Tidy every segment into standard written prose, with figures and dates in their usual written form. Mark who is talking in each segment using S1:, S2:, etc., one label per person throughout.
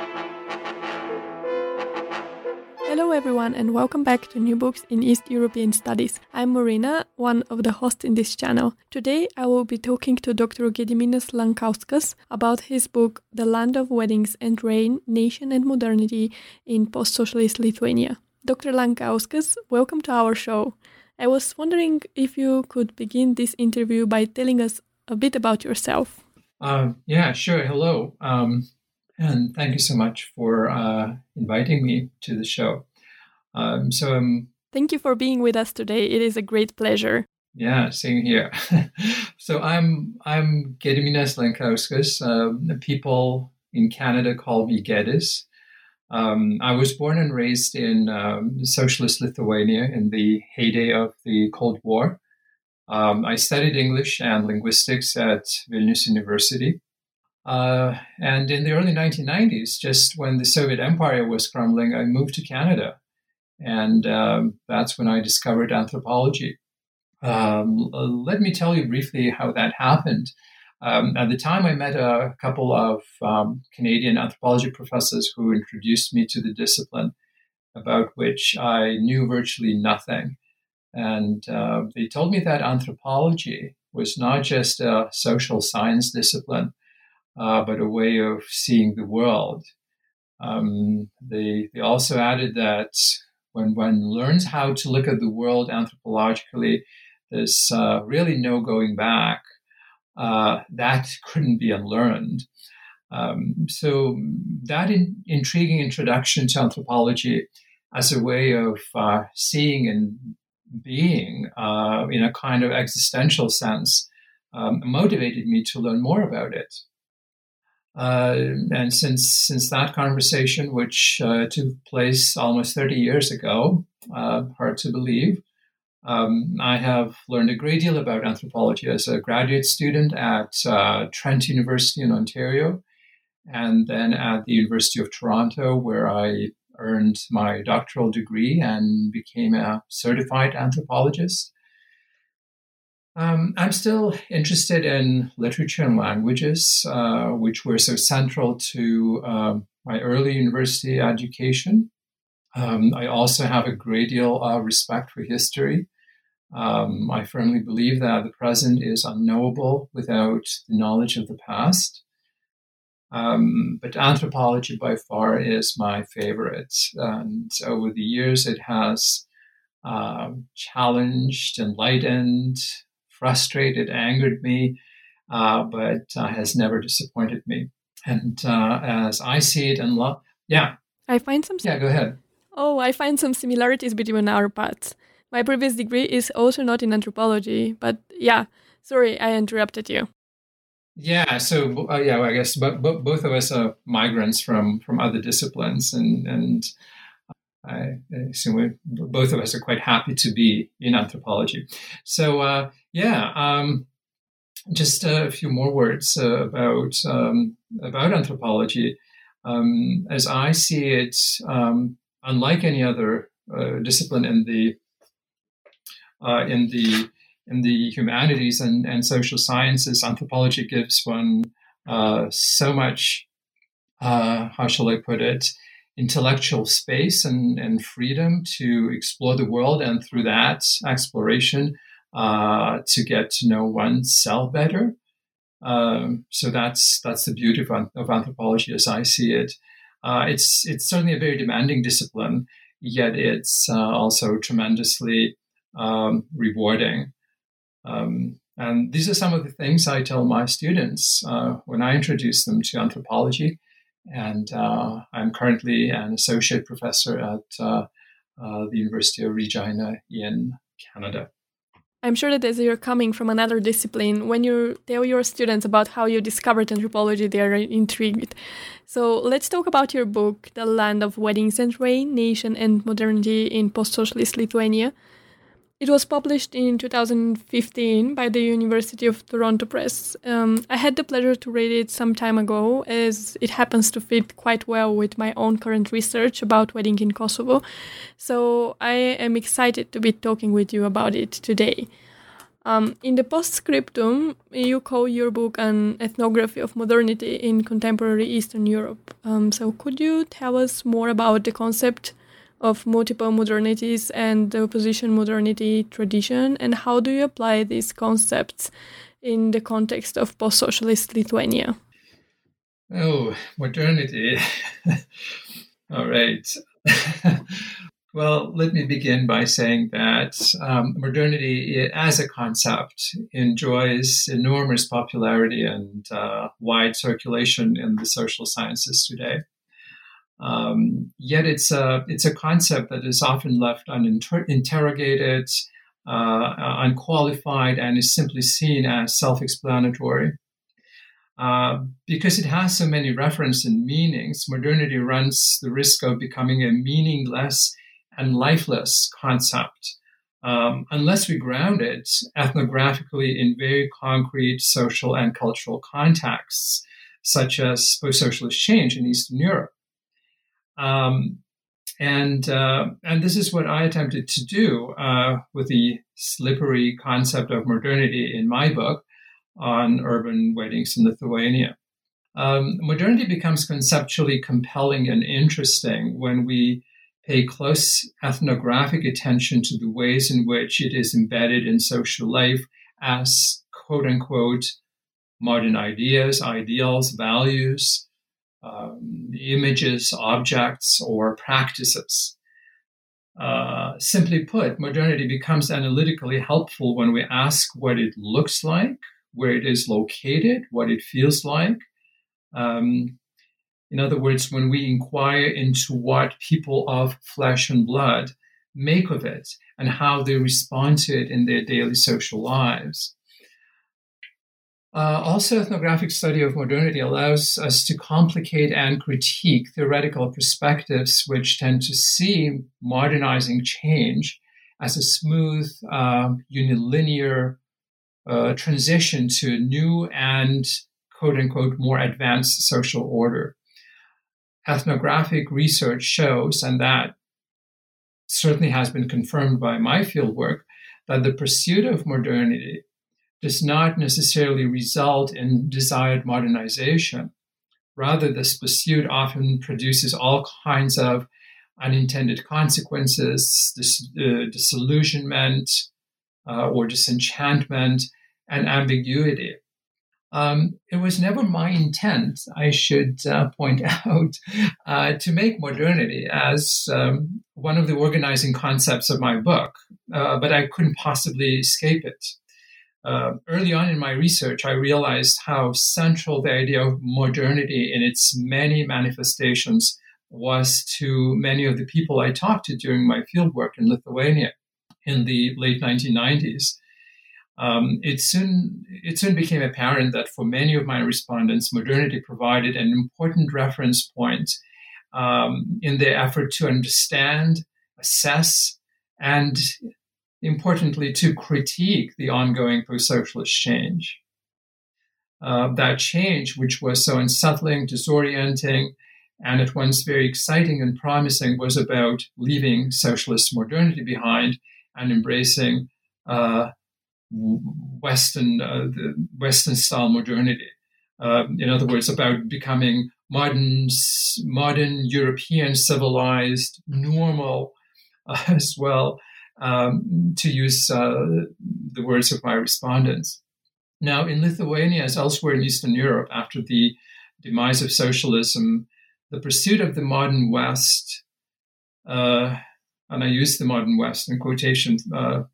S1: Hello everyone and welcome back to New Books in East European Studies. I'm Marina, one of the hosts in this channel. Today I will be talking to Dr. Gediminas Lankauskas about his book The Land of Weddings and Rain, Nation and Modernity in Post-Socialist Lithuania. Dr. Lankauskas, welcome to our show. I was wondering if you could begin this interview by telling us a bit about yourself.
S2: Yeah, sure. Hello. And thank you so much for inviting me to the show.
S1: Thank you for being with us today. It is a great pleasure.
S2: Yeah, same here. So I'm Gediminas Lankauskas. People in Canada call me Gedis. I was born and raised in socialist Lithuania in the heyday of the Cold War. I studied English and linguistics at Vilnius University. And in the early 1990s, just when the Soviet Empire was crumbling, I moved to Canada. And that's when I discovered anthropology. Let me tell you briefly how that happened. At the time, I met a couple of Canadian anthropology professors who introduced me to the discipline, about which I knew virtually nothing. And they told me that anthropology was not just a social science discipline, but a way of seeing the world. They also added that when one learns how to look at the world anthropologically, there's really no going back. That couldn't be unlearned. So that intriguing introduction to anthropology as a way of seeing and being in a kind of existential sense motivated me to learn more about it. And since that conversation, which took place almost 30 years ago, hard to believe, I have learned a great deal about anthropology as a graduate student at Trent University in Ontario, and then at the University of Toronto, where I earned my doctoral degree and became a certified anthropologist. I'm still interested in literature and languages, which were so central to my early university education. I also have a great deal of respect for history. I firmly believe that the present is unknowable without the knowledge of the past. But anthropology by far is my favorite. And over the years, it has challenged, enlightened, frustrated, angered me, but has never disappointed me. And as I see it and love,
S1: I find some.
S2: Yeah, go ahead.
S1: Oh, I find some similarities between our paths. My previous degree is also not in anthropology, but yeah, sorry, I interrupted you.
S2: Yeah, so I guess both of us are migrants from other disciplines, and I assume both of us are quite happy to be in anthropology. So just a few more words about anthropology. As I see it, unlike any other discipline in the humanities and social sciences, anthropology gives one so much, how shall I put it, intellectual space and freedom to explore the world, and through that exploration to get to know oneself better. So that's the beauty of anthropology as I see it. It's certainly a very demanding discipline, yet it's also tremendously rewarding. And these are some of the things I tell my students when I introduce them to anthropology. And I'm currently an associate professor at the University of Regina in Canada.
S1: I'm sure that as you're coming from another discipline, when you tell your students about how you discovered anthropology, they are intrigued. So let's talk about your book, The Land of Weddings and Rain, Nation and Modernity in Post-Socialist Lithuania. It was published in 2015 by the University of Toronto Press. I had the pleasure to read it some time ago, as it happens to fit quite well with my own current research about wedding in Kosovo. So I am excited to be talking with you about it today. In the postscriptum, you call your book an ethnography of modernity in contemporary Eastern Europe. So could you tell us more about the concept of multiple modernities and the opposition modernity tradition, and how do you apply these concepts in the context of post-socialist Lithuania?
S2: Oh, modernity. All right. Well, let me begin by saying that modernity as a concept enjoys enormous popularity and wide circulation in the social sciences today. Yet it's a concept that is often left uninterrogated, unqualified, and is simply seen as self-explanatory. Because it has so many references and meanings, modernity runs the risk of becoming a meaningless and lifeless concept unless we ground it ethnographically in very concrete social and cultural contexts, such as post-socialist change in Eastern Europe. And this is what I attempted to do with the slippery concept of modernity in my book on urban weddings in Lithuania. Modernity becomes conceptually compelling and interesting when we pay close ethnographic attention to the ways in which it is embedded in social life as quote-unquote modern ideas, ideals, values, images, objects, or practices. Simply put, modernity becomes analytically helpful when we ask what it looks like, where it is located, what it feels like. In other words, when we inquire into what people of flesh and blood make of it and how they respond to it in their daily social lives. Also, ethnographic study of modernity allows us to complicate and critique theoretical perspectives which tend to see modernizing change as a smooth, unilinear transition to a new and quote-unquote more advanced social order. Ethnographic research shows, and that certainly has been confirmed by my fieldwork, that the pursuit of modernity does not necessarily result in desired modernization. Rather, this pursuit often produces all kinds of unintended consequences, disillusionment or disenchantment, and ambiguity. It was never my intent, I should point out, to make modernity as one of the organizing concepts of my book, but I couldn't possibly escape it. Early on in my research, I realized how central the idea of modernity in its many manifestations was to many of the people I talked to during my fieldwork in Lithuania in the late 1990s. It soon became apparent that for many of my respondents, modernity provided an important reference point in their effort to understand, assess, and importantly, to critique the ongoing post-socialist change. That change, which was so unsettling, disorienting, and at once very exciting and promising, was about leaving socialist modernity behind and embracing Western style modernity. In other words, about becoming modern European, civilized, normal as well, to use the words of my respondents. Now, in Lithuania, as elsewhere in Eastern Europe, after the demise of socialism, the pursuit of the modern West, and I use the modern West in quotations,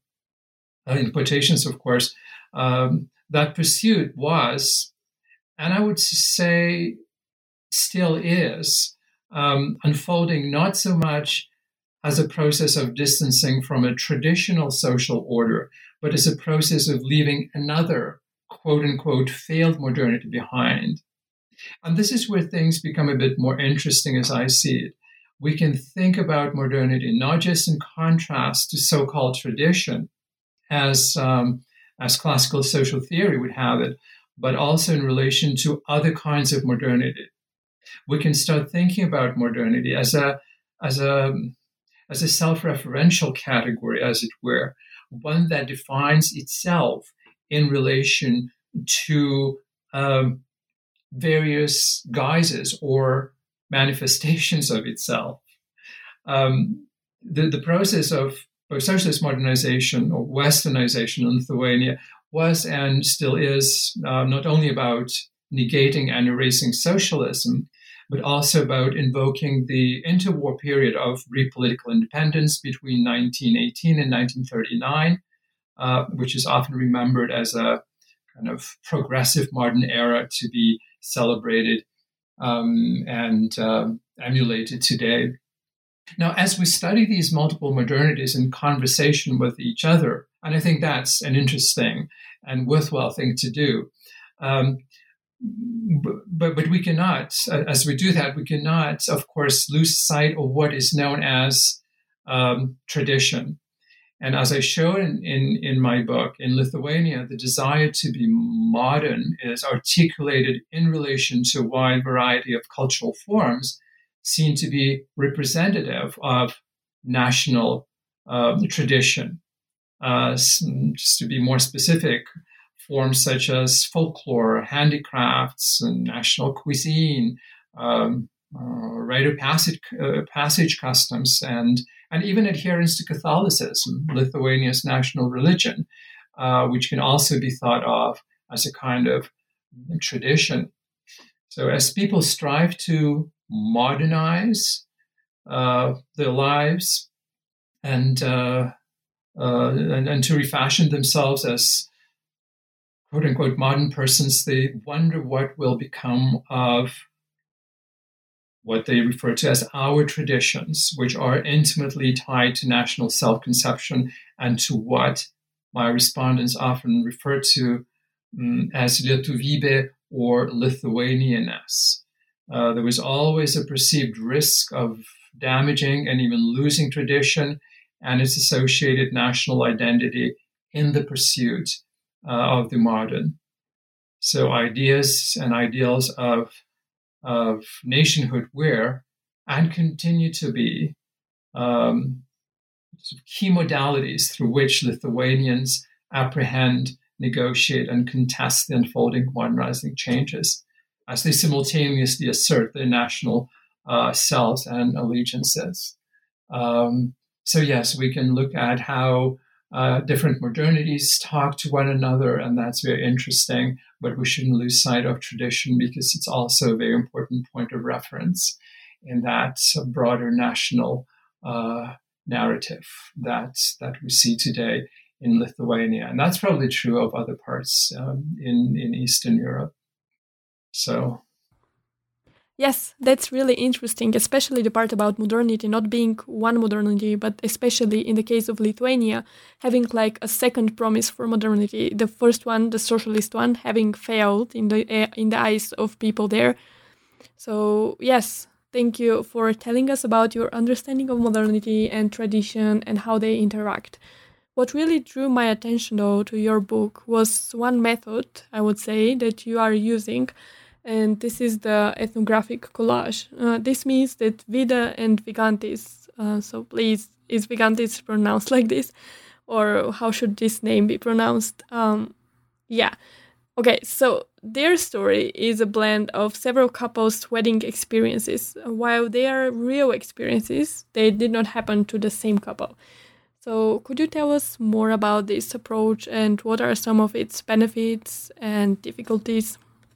S2: of course, that pursuit was, and I would say still is, unfolding not so much as a process of distancing from a traditional social order, but as a process of leaving another, quote-unquote, failed modernity behind. And this is where things become a bit more interesting as I see it. We can think about modernity not just in contrast to so-called tradition, as classical social theory would have it, but also in relation to other kinds of modernity. We can start thinking about modernity as a self-referential category, as it were, one that defines itself in relation to various guises or manifestations of itself. The process of socialist modernization or westernization in Lithuania was and still is not only about negating and erasing socialism, but also about invoking the interwar period of Greek political independence between 1918 and 1939, which is often remembered as a kind of progressive modern era to be celebrated and emulated today. Now, as we study these multiple modernities in conversation with each other, and I think that's an interesting and worthwhile thing to do, but we cannot, as we do that, we cannot, of course, lose sight of what is known as tradition. And as I showed in my book, in Lithuania, the desire to be modern is articulated in relation to a wide variety of cultural forms seen to be representative of national tradition. Just to be more specific, forms such as folklore, handicrafts, and national cuisine, rite of passage customs, and even adherence to Catholicism, Lithuania's national religion, which can also be thought of as a kind of tradition. So as people strive to modernize their lives and to refashion themselves as quote unquote modern persons, they wonder what will become of what they refer to as our traditions, which are intimately tied to national self-conception and to what my respondents often refer to as Lietuvybė or Lithuanianness. There was always a perceived risk of damaging and even losing tradition and its associated national identity in the pursuit of the modern. So ideas and ideals of nationhood were and continue to be key modalities through which Lithuanians apprehend, negotiate, and contest the unfolding modernizing changes as they simultaneously assert their national selves and allegiances. So yes, we can look at how different modernities talk to one another, and that's very interesting, but we shouldn't lose sight of tradition because it's also a very important point of reference in that broader national narrative that we see today in Lithuania. And that's probably true of other parts in Eastern Europe. So.
S1: Yes, that's really interesting, especially the part about modernity not being one modernity, but especially in the case of Lithuania, having like a second promise for modernity. The first one, the socialist one, having failed in the eyes of people there. So yes, thank you for telling us about your understanding of modernity and tradition and how they interact. What really drew my attention, though, to your book was one method, I would say, that you are using, and this is the ethnographic collage. This means that Vida and Vigantis, so please, is Vigantis pronounced like this? Or how should this name be pronounced? Yeah. Okay, so their story is a blend of several couples' wedding experiences. While they are real experiences, they did not happen to the same couple. So could you tell us more about this approach and what are some of its benefits and difficulties?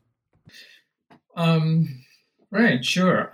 S2: Right, sure.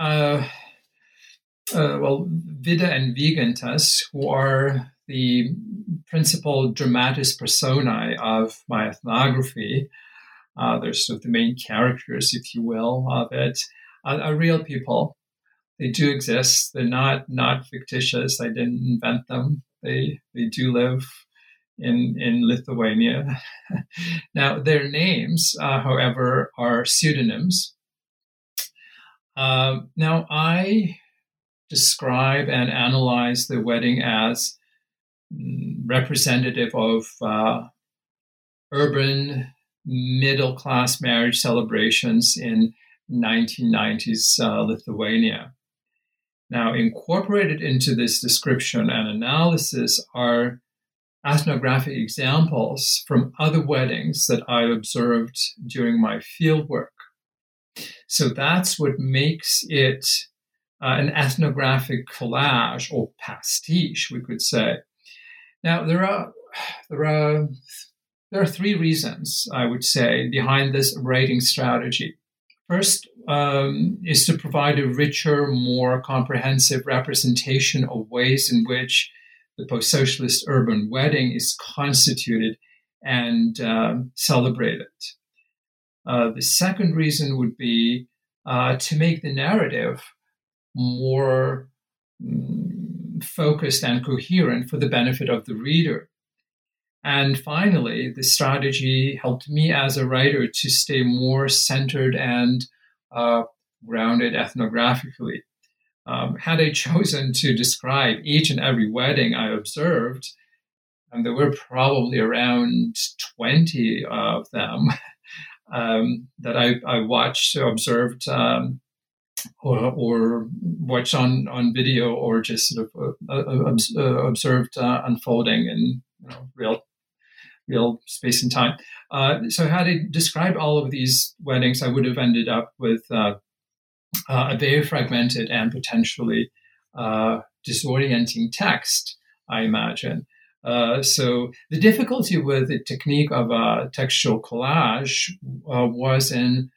S2: Well, Vida and Vigantas, who are the principal dramatis personae of my ethnography, they're sort of the main characters, if you will, of it, are real people. They do exist. They're not fictitious. I didn't invent them. They do live in Lithuania. Now, their names, however, are pseudonyms. Now, I describe and analyze the wedding as representative of urban middle-class marriage celebrations in 1990s Lithuania. Now, incorporated into this description and analysis are ethnographic examples from other weddings that I observed during my fieldwork. So that's what makes it an ethnographic collage or pastiche, we could say. Now, there are three reasons, I would say, behind this writing strategy. First is to provide a richer, more comprehensive representation of ways in which the post-socialist urban wedding is constituted and celebrated. The second reason would be to make the narrative more focused and coherent for the benefit of the reader. And finally, the strategy helped me as a writer to stay more centered and grounded ethnographically. Had I chosen to describe each and every wedding I observed, and there were probably around 20 of them that I watched, observed, or watched on video, or just sort of observed unfolding in real space and time. So had I described all of these weddings, I would have ended up with a very fragmented and potentially disorienting text, I imagine. So the difficulty with the technique of a textual collage was in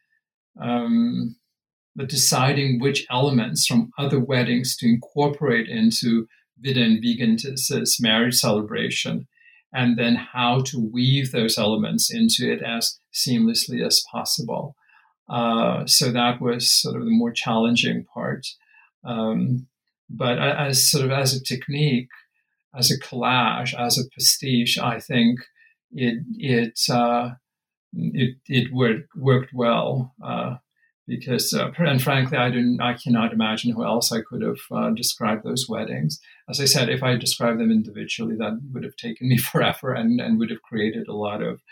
S2: deciding which elements from other weddings to incorporate into Vida and Vigantis's marriage celebration, and then how to weave those elements into it as seamlessly as possible. So that was sort of the more challenging part. But as a technique, as a collage, as a pastiche, I think it worked well. Because, and frankly, I cannot imagine who else I could have described those weddings. As I said, if I described them individually, that would have taken me forever and would have created a lot of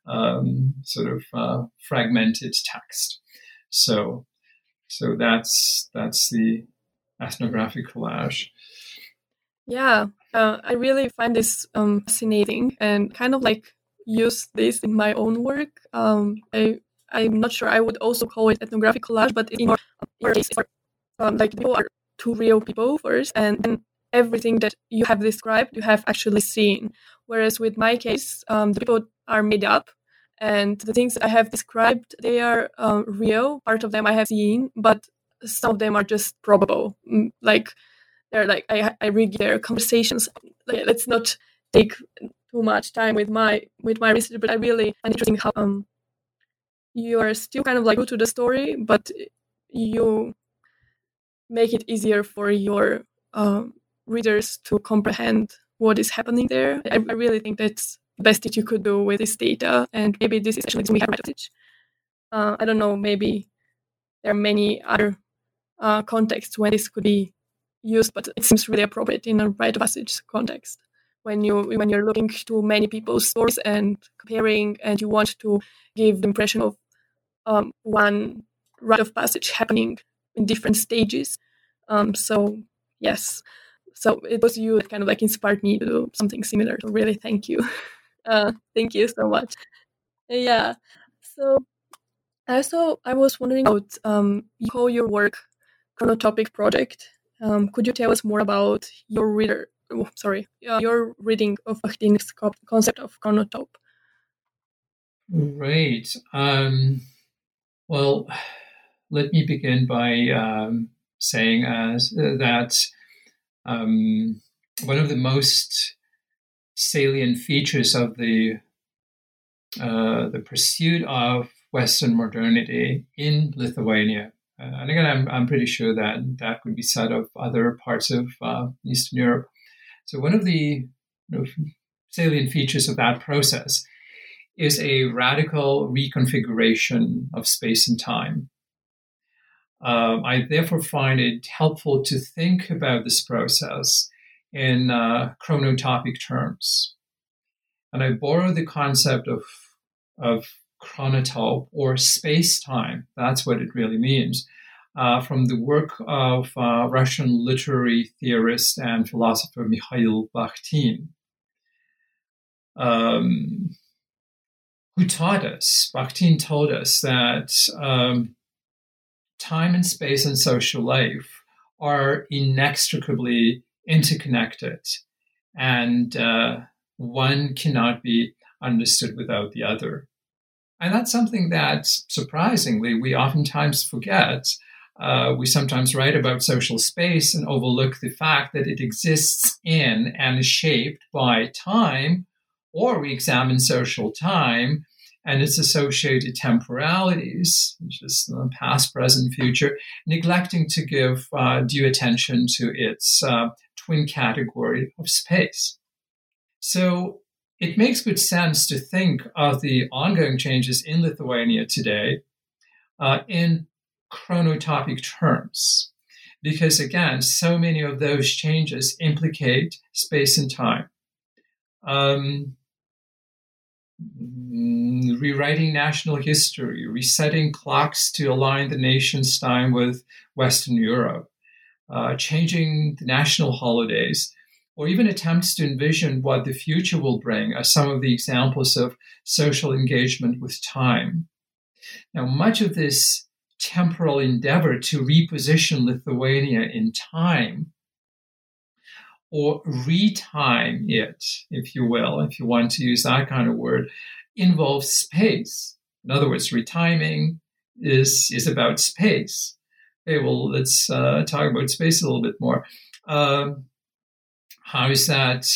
S2: fragmented text. So that's the ethnographic collage.
S1: Yeah, I really find this fascinating and kind of like use this in my own work. I'm not sure I would also call it ethnographic collage, but in your case, like people are two real people first, and then everything that you have described, you have actually seen. Whereas with my case, the people are made up, and the things that I have described, they are real. Part of them I have seen, but some of them are just probable. Like they're like I read their conversations. Like, let's not take too much time with my research, but I really find interesting how you are still kind of like true to the story, but you make it easier for your readers to comprehend what is happening there. I really think that's the best that you could do with this data, and maybe this is actually we have message. I don't know, maybe there are many other contexts when this could be used, but it seems really appropriate in a rite of passage context. When you're looking to many people's stories and comparing, and you want to give the impression of one rite of passage happening in different stages. So yes, so it was you that kind of like inspired me to do something similar. So really, thank you. Thank you so much. Yeah. So I was wondering about you call your work Chronotopic Project. Could you tell us more about your your reading of Bachtin's concept of chronotope?
S2: Right. Well, let me begin by saying that one of the most salient features of the pursuit of Western modernity in Lithuania, and again, I'm pretty sure that could be said of other parts of Eastern Europe. So one of the salient features of that process is a radical reconfiguration of space and time. I therefore find it helpful to think about this process in chronotopic terms. And I borrow the concept of chronotope, or space-time, that's what it really means, from the work of Russian literary theorist and philosopher Mikhail Bakhtin. um, who taught us, Bakhtin told us that time and space and social life are inextricably interconnected, and one cannot be understood without the other. And that's something that, surprisingly, we oftentimes forget. We sometimes write about social space and overlook the fact that it exists in and is shaped by time, or we examine social time and its associated temporalities, which is the past, present, future, neglecting to give due attention to its twin category of space. So it makes good sense to think of the ongoing changes in Lithuania today in chronotopic terms, because again, so many of those changes implicate space and time. Rewriting national history, resetting clocks to align the nation's time with Western Europe, changing the national holidays, or even attempts to envision what the future will bring are some of the examples of social engagement with time. Now, much of this temporal endeavor to reposition Lithuania in time, or retime it, if you will, if you want to use that kind of word, involves space. In other words, retiming is about space. Okay, well, let's talk about space a little bit more. How is that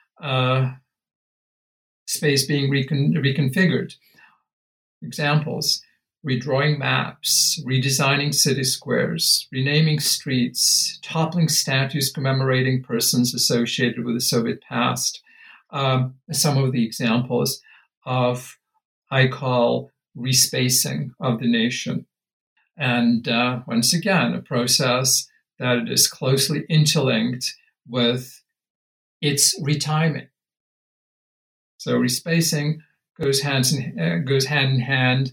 S2: space being reconfigured? Examples: redrawing maps, redesigning city squares, renaming streets, toppling statues commemorating persons associated with the Soviet past. Some of the examples of, I call, respacing of the nation. And once again, a process that is closely interlinked with its retiming. So respacing goes hand in hand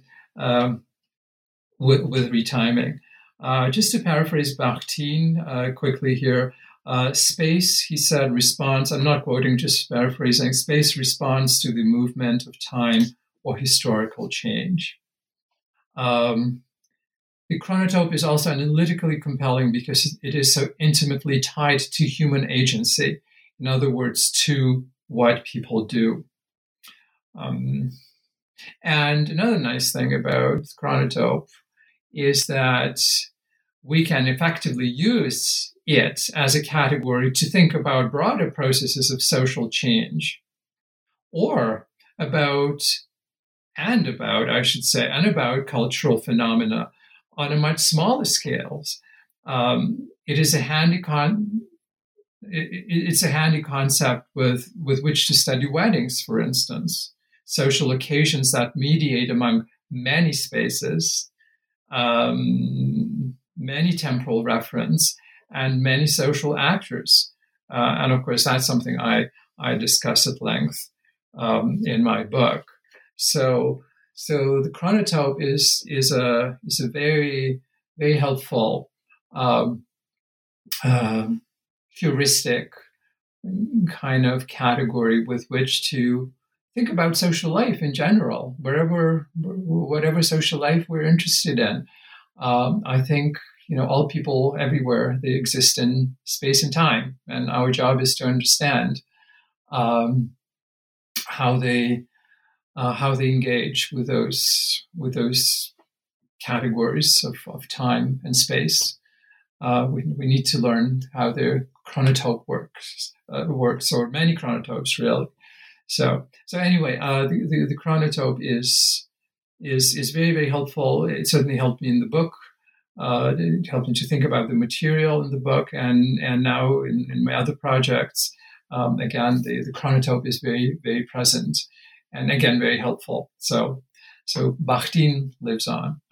S2: with retiming. Just to paraphrase Bakhtin quickly here, space, he said, responds, I'm not quoting, just paraphrasing, space responds to the movement of time or historical change. The chronotope is also analytically compelling because it is so intimately tied to human agency. In other words, to what people do. And another nice thing about chronotope is that we can effectively use it as a category to think about broader processes of social change, or about cultural phenomena on a much smaller scale. It is a handy it's a handy concept with which to study weddings, for instance, social occasions that mediate among many spaces, many temporal reference, and many social actors. And of course, that's something I discuss at length in my book. So the chronotope is a very, very helpful heuristic kind of category with which to think about social life in general, whatever social life we're interested in. I think, all people everywhere, they exist in space and time, and our job is to understand how they engage with those categories of time and space. We need to learn how the chronotope works, or many chronotopes, really. So anyway, the chronotope is very, very helpful. It certainly helped me in the book. It helped me to think about the material in the book, and now in my other projects. Again, the chronotope is very, very present, and again, very helpful. So Bakhtin lives on.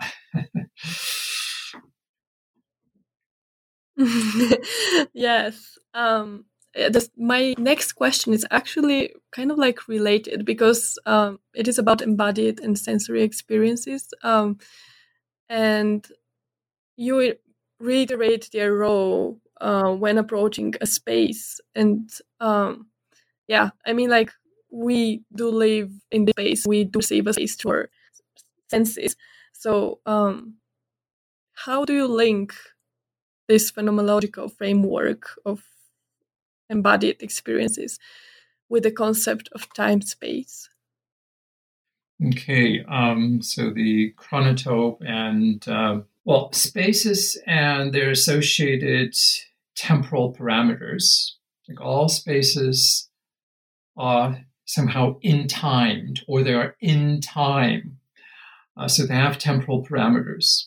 S1: Yes. My next question is actually kind of like related, because it is about embodied and sensory experiences. And you reiterate their role when approaching a space. And yeah, I mean, like, we do live in the space, we do perceive a space through our senses. So how do you link this phenomenological framework of embodied experiences with the concept of time-space?
S2: Okay, so the chronotope and, spaces and their associated temporal parameters, like all spaces are somehow in-timed, or they are in time. So they have temporal parameters.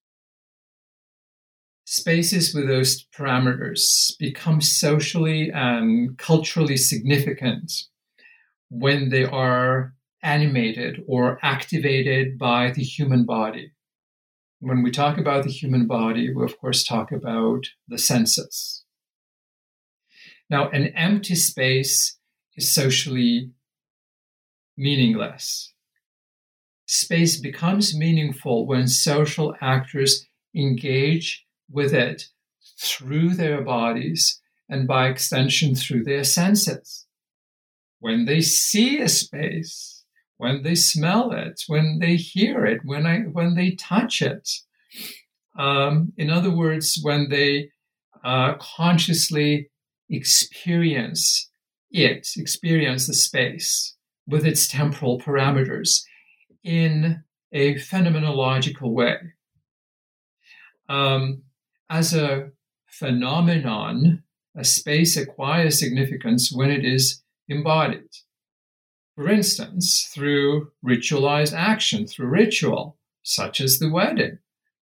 S2: Spaces with those parameters become socially and culturally significant when they are animated or activated by the human body. When we talk about the human body, we of course talk about the senses. Now, an empty space is socially meaningless. Space becomes meaningful when social actors engage with it through their bodies and by extension through their senses. When they see a space, when they smell it, when they hear it, when they touch it. In other words, when they consciously experience the space with its temporal parameters in a phenomenological way. As a phenomenon, a space acquires significance when it is embodied. For instance, through ritualized action, through ritual, such as the wedding.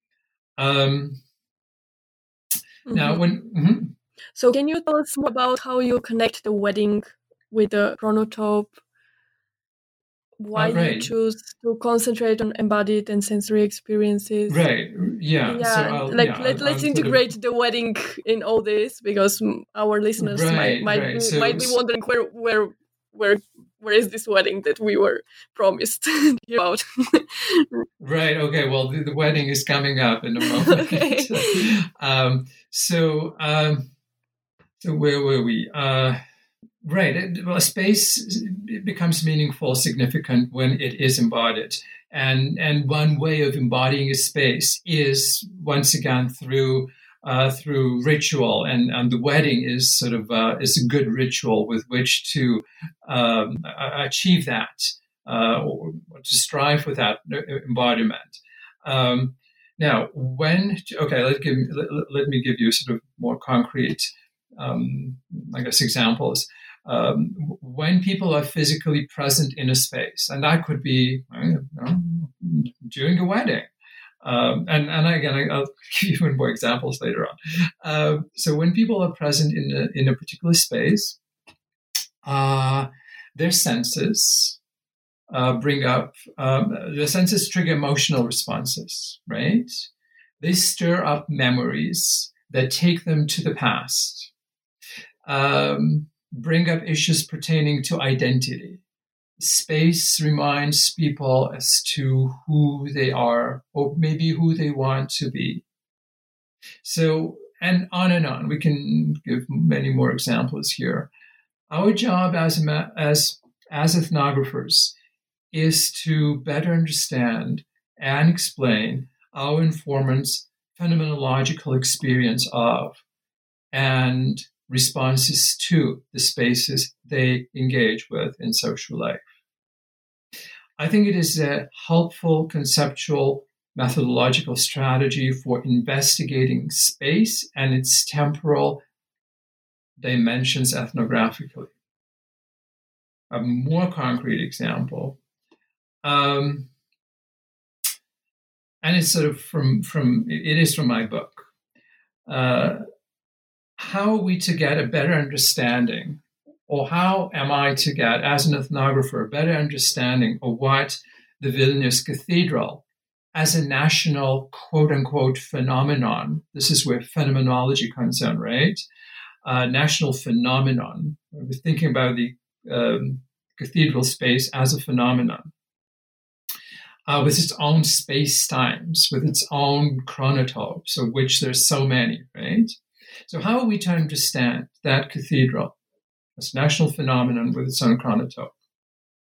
S2: Now,
S1: So can you tell us more about how you connect the wedding with the chronotope? Why you choose to concentrate on embodied and sensory experiences?
S2: Right. Yeah.
S1: So let's integrate the wedding in all this, because our listeners might be wondering where is this wedding that we were promised about.
S2: Right. Okay. Well, the wedding is coming up in a moment.
S1: Okay.
S2: So where were we? Right. Space becomes meaningful, significant when it is embodied. And one way of embodying a space is, once again, through ritual, and the wedding is sort of is a good ritual with which to achieve that, or to strive for that embodiment. Now, let me give you sort of more concrete, examples. When people are physically present in a space, and that could be during a wedding, and again, I'll give you even more examples later on. So when people are present in a particular space, their senses their senses trigger emotional responses, right? They stir up memories that take them to the past. Bring up issues pertaining to identity. Space reminds people as to who they are, or maybe who they want to be. So, and on and on. We can give many more examples here. Our job as ethnographers is to better understand and explain our informants' phenomenological experience of and responses to the spaces they engage with in social life. I think it is a helpful conceptual methodological strategy for investigating space and its temporal dimensions ethnographically. A more concrete example, and it's sort of from my book. How are we to get a better understanding, or how am I to get, as an ethnographer, a better understanding of what the Vilnius Cathedral, as a national quote-unquote phenomenon, this is where phenomenology comes in, right? National phenomenon. We're thinking about the cathedral space as a phenomenon, with its own space-times, with its own chronotopes, of which there's so many, right? So how are we to understand that cathedral, this national phenomenon with its own chronotope?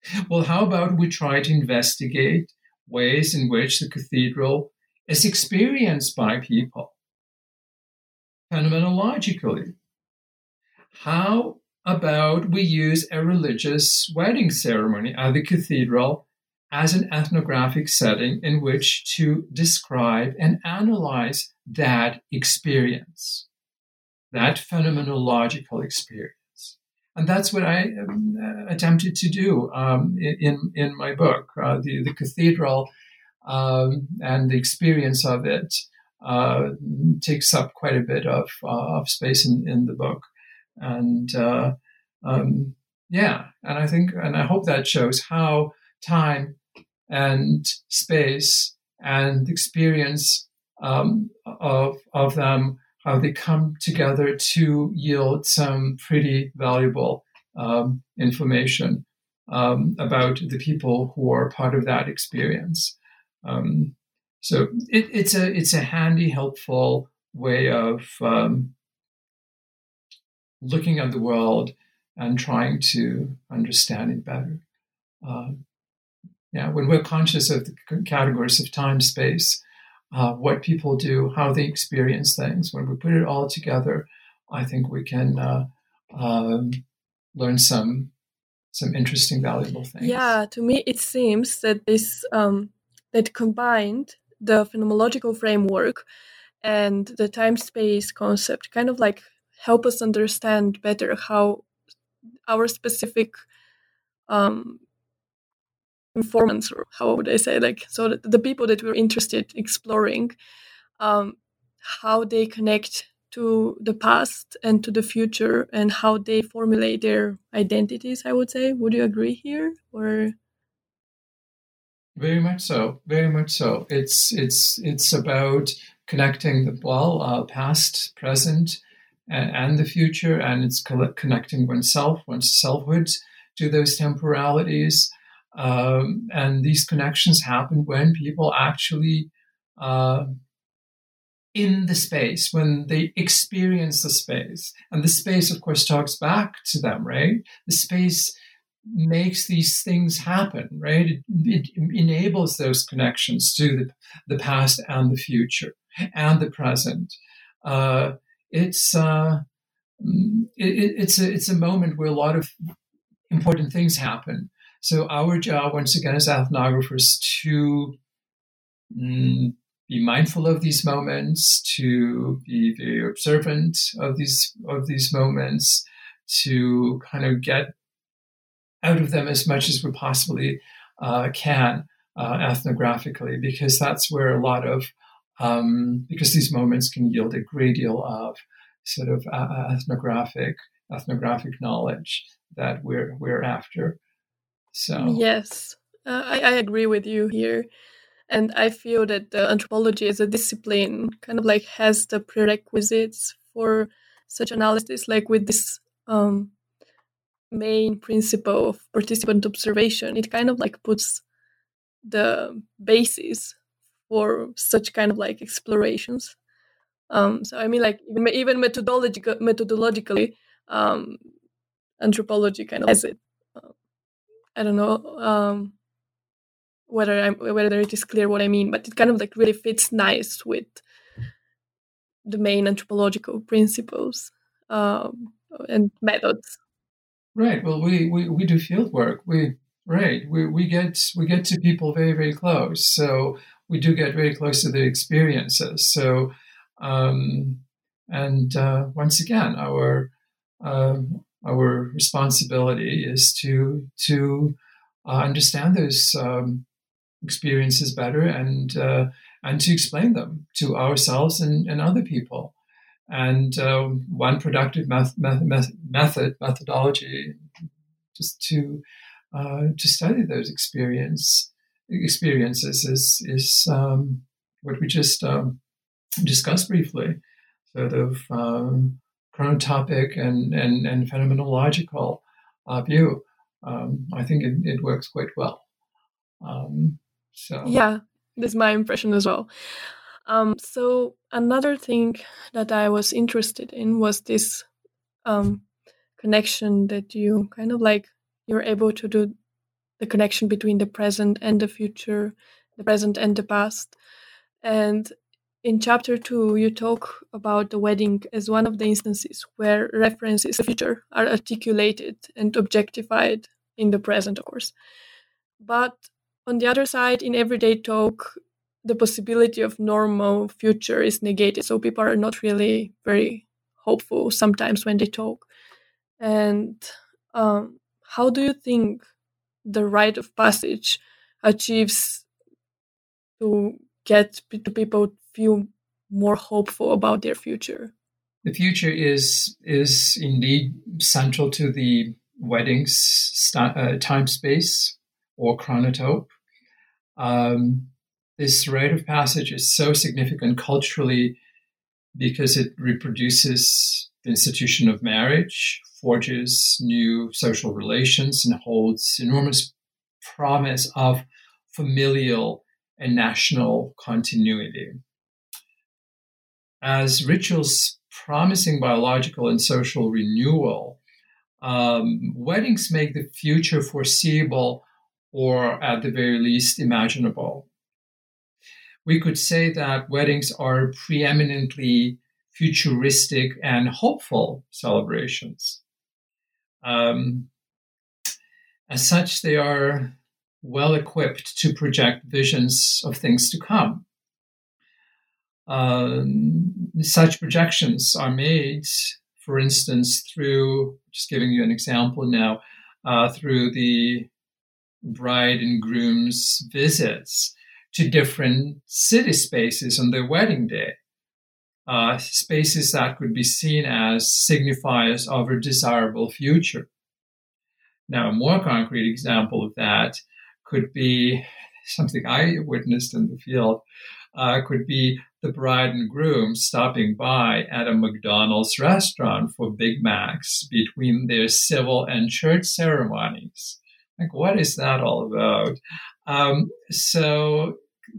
S2: Well, how about we try to investigate ways in which the cathedral is experienced by people phenomenologically? How about we use a religious wedding ceremony at the cathedral as an ethnographic setting in which to describe and analyze that experience, that phenomenological experience? And that's what I attempted to do in my book. The cathedral and the experience of it takes up quite a bit of space in the book. And yeah, and I think, and I hope that shows how time and space and experience of them, how they come together to yield some pretty valuable information about the people who are part of that experience. So it's a handy, helpful way of looking at the world and trying to understand it better. Yeah, when we're conscious of the categories of time, space, what people do, how they experience things, when we put it all together, I think we can learn some interesting, valuable things.
S1: Yeah, to me it seems that this that combined the phenomenological framework and the time-space concept kind of like help us understand better how our specific informants, or how would I say, like, so that the people that we're interested exploring, how they connect to the past and to the future, and how they formulate their identities, I would say. Would you agree here? Or
S2: very much so. Very much so. It's about connecting the past, present, and the future, and it's connecting one's selfhood to those temporalities. And these connections happen when people actually in the space, when they experience the space. And the space, of course, talks back to them, right? The space makes these things happen, right? It enables those connections to the past and the future and the present. It's a moment where a lot of important things happen. So our job, once again, as ethnographers, to be mindful of these moments, to be very observant of these moments, to kind of get out of them as much as we possibly can ethnographically, because that's where a lot of because these moments can yield a great deal of sort of ethnographic knowledge that we're after. So
S1: yes, I agree with you here. And I feel that the anthropology as a discipline kind of like has the prerequisites for such analysis, like with this main principle of participant observation. It kind of like puts the basis for such kind of like explorations. So I mean, like even methodologically, anthropology kind of has it. I don't know whether it is clear what I mean, but it kind of like really fits nice with the main anthropological principles and methods.
S2: right. Well, we do field work. We get to people very, very close. So we do get very close to their experiences. So once again, our responsibility is to understand those experiences better and to explain them to ourselves and other people. And one productive methodology, just to study those experiences is what we just discussed briefly, sort of chronotopic and phenomenological view. I think it works quite well. So
S1: yeah, that's my impression as well. So another thing that I was interested in was this connection that you kind of like you're able to do the connection between the present and the future, the present and the past. And in chapter 2, you talk about the wedding as one of the instances where references to the future are articulated and objectified in the present, of course. But on the other side, in everyday talk, the possibility of normal future is negated. So people are not really very hopeful sometimes when they talk. And how do you think the rite of passage achieves to get to people feel more hopeful about their future?
S2: The future is indeed central to the wedding's time space or chronotope. This rite of passage is so significant culturally because it reproduces the institution of marriage, forges new social relations, and holds enormous promise of familial and national continuity. As rituals promising biological and social renewal, weddings make the future foreseeable or at the very least imaginable. We could say that weddings are preeminently futuristic and hopeful celebrations. As such, they are well equipped to project visions of things to come. Such projections are made, for instance, through, just giving you an example now, through the bride and groom's visits to different city spaces on their wedding day, spaces that could be seen as signifiers of a desirable future. Now, a more concrete example of that could be something I witnessed in the field, could be the bride and groom stopping by at a McDonald's restaurant for Big Macs between their civil and church ceremonies. Like, what is that all about? So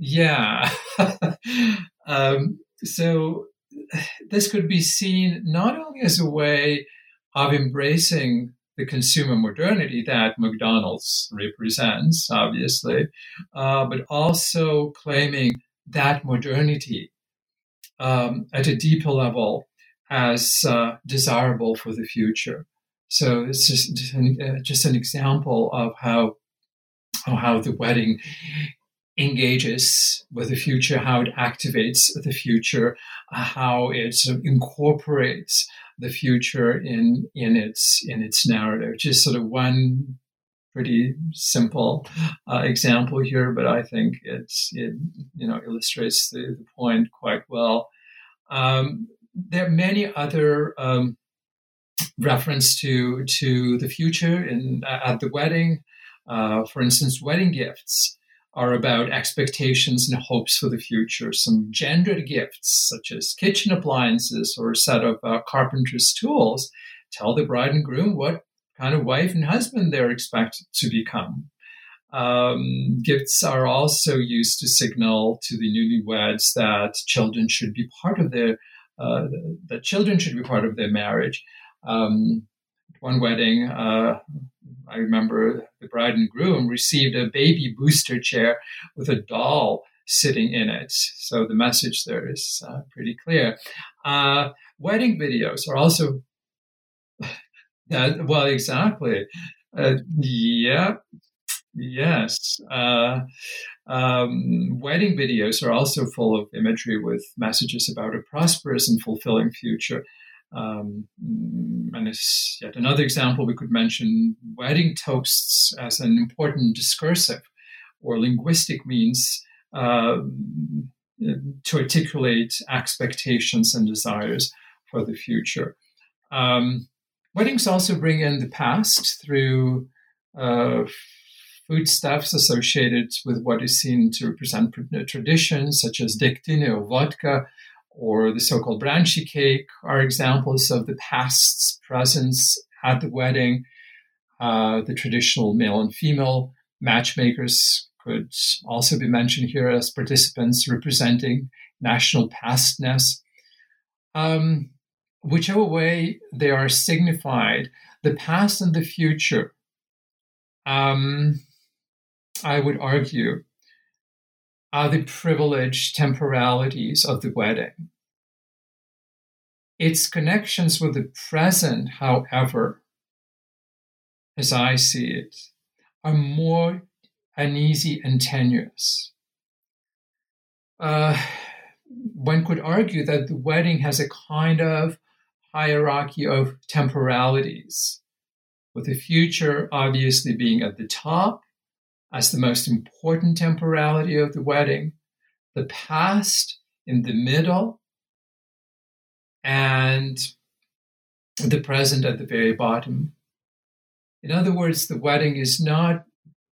S2: this could be seen not only as a way of embracing the consumer modernity that McDonald's represents, obviously, but also claiming that modernity at a deeper level as desirable for the future. So it's just an example of how the wedding engages with the future, how it activates the future, how it sort of incorporates the future in its narrative. Just sort of one pretty simple example here, but I think it illustrates the point quite well. There are many other reference to the future at the wedding. For instance, wedding gifts are about expectations and hopes for the future. Some gendered gifts, such as kitchen appliances or a set of carpenter's tools, tell the bride and groom what kind of wife and husband they're expected to become. Gifts are also used to signal to the newlyweds that children should be part of their marriage. One wedding, I remember the bride and groom received a baby booster chair with a doll sitting in it. So the message there is pretty clear. Wedding videos are also, well, exactly. Yes. Wedding videos are also full of imagery with messages about a prosperous and fulfilling future. And as yet another example, we could mention wedding toasts as an important discursive or linguistic means to articulate expectations and desires for the future. Weddings also bring in the past through foodstuffs associated with what is seen to represent traditions, such as dektine or vodka, or the so-called branchi cake, are examples of the past's presence at the wedding. The traditional male and female matchmakers could also be mentioned here as participants representing national pastness. Whichever way they are signified, the past and the future I would argue, are the privileged temporalities of the wedding. Its connections with the present, however, as I see it, are more uneasy and tenuous. One could argue that the wedding has a kind of hierarchy of temporalities, with the future obviously being at the top as the most important temporality of the wedding, the past in the middle, and the present at the very bottom. In other words, the wedding is not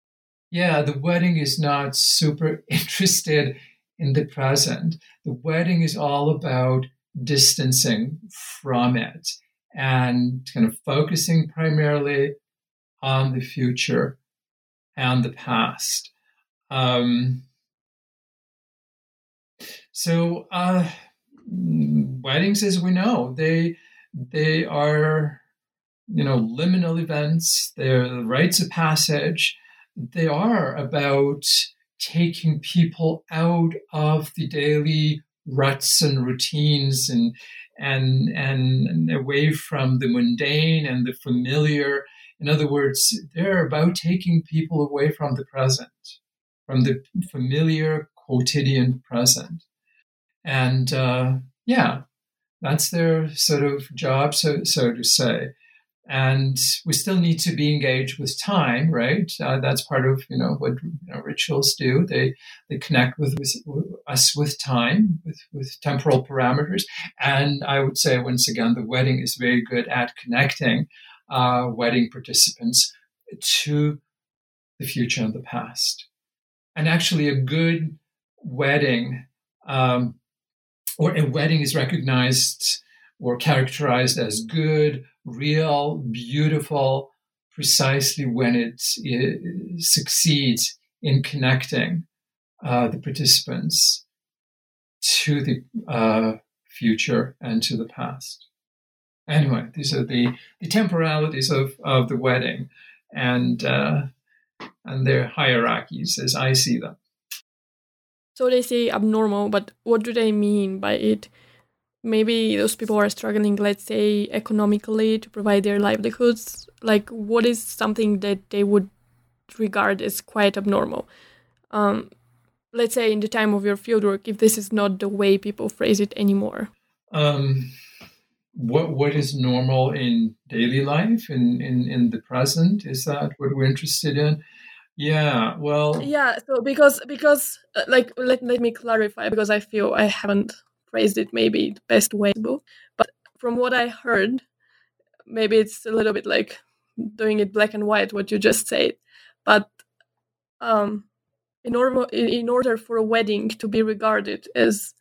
S2: super interested in the present. The wedding is all about distancing from it and kind of focusing primarily on the future and the past. Weddings, as we know, they are, liminal events. They're rites of passage. They are about taking people out of the daily ruts and routines and away from the mundane and the familiar. In other words, they're about taking people away from the present, from the familiar quotidian present. And that's their sort of job, so to say. And we still need to be engaged with time, right? That's part of what rituals do. They connect with us with time, with temporal parameters. And I would say once again, the wedding is very good at connecting wedding participants to the future and the past. And actually, a good wedding, or a wedding, is recognized or characterized as good, real, beautiful, precisely when it succeeds in connecting the participants to the future and to the past. Anyway, these are the temporalities of the wedding and their hierarchies as I see them.
S1: So they say abnormal, but what do they mean by it? Maybe those people are struggling, let's say, economically to provide their livelihoods. Like, what is something that they would regard as quite abnormal? Let's say in the time of your fieldwork, if this is not the way people phrase it anymore.
S2: What is normal in daily life, in the present? Is that what we're interested in? Yeah, well...
S1: Yeah, so because like, let me clarify, because I feel I haven't phrased it maybe the best way, but from what I heard, maybe it's a little bit like doing it black and white, what you just said, but in order for a wedding to be regarded as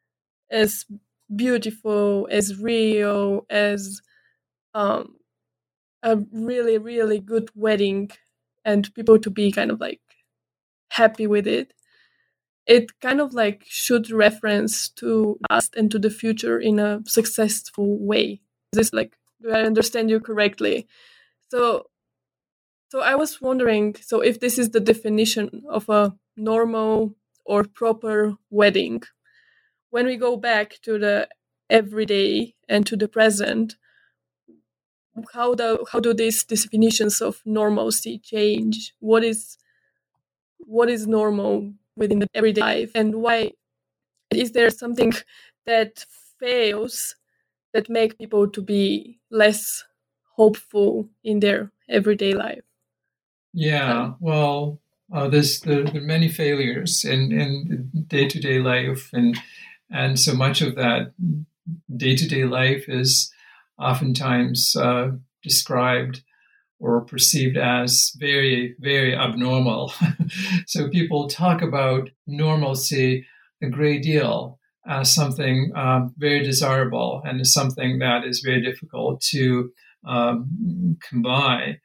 S1: beautiful, as real, as a really, really good wedding, and people to be kind of like happy with it, it kind of like should reference to past and to the future in a successful way. Is this like, do I understand you correctly? So I was wondering, so if this is the definition of a normal or proper wedding, when we go back to the everyday and to the present, how do these definitions of normalcy change? What is normal within the everyday life, and why is there something that fails that make people to be less hopeful in their everyday life?
S2: Yeah, well, there are many failures in day-to-day life, and so much of that day-to-day life is oftentimes described or perceived as very, very abnormal. So people talk about normalcy a great deal as something very desirable and as something that is very difficult to come by.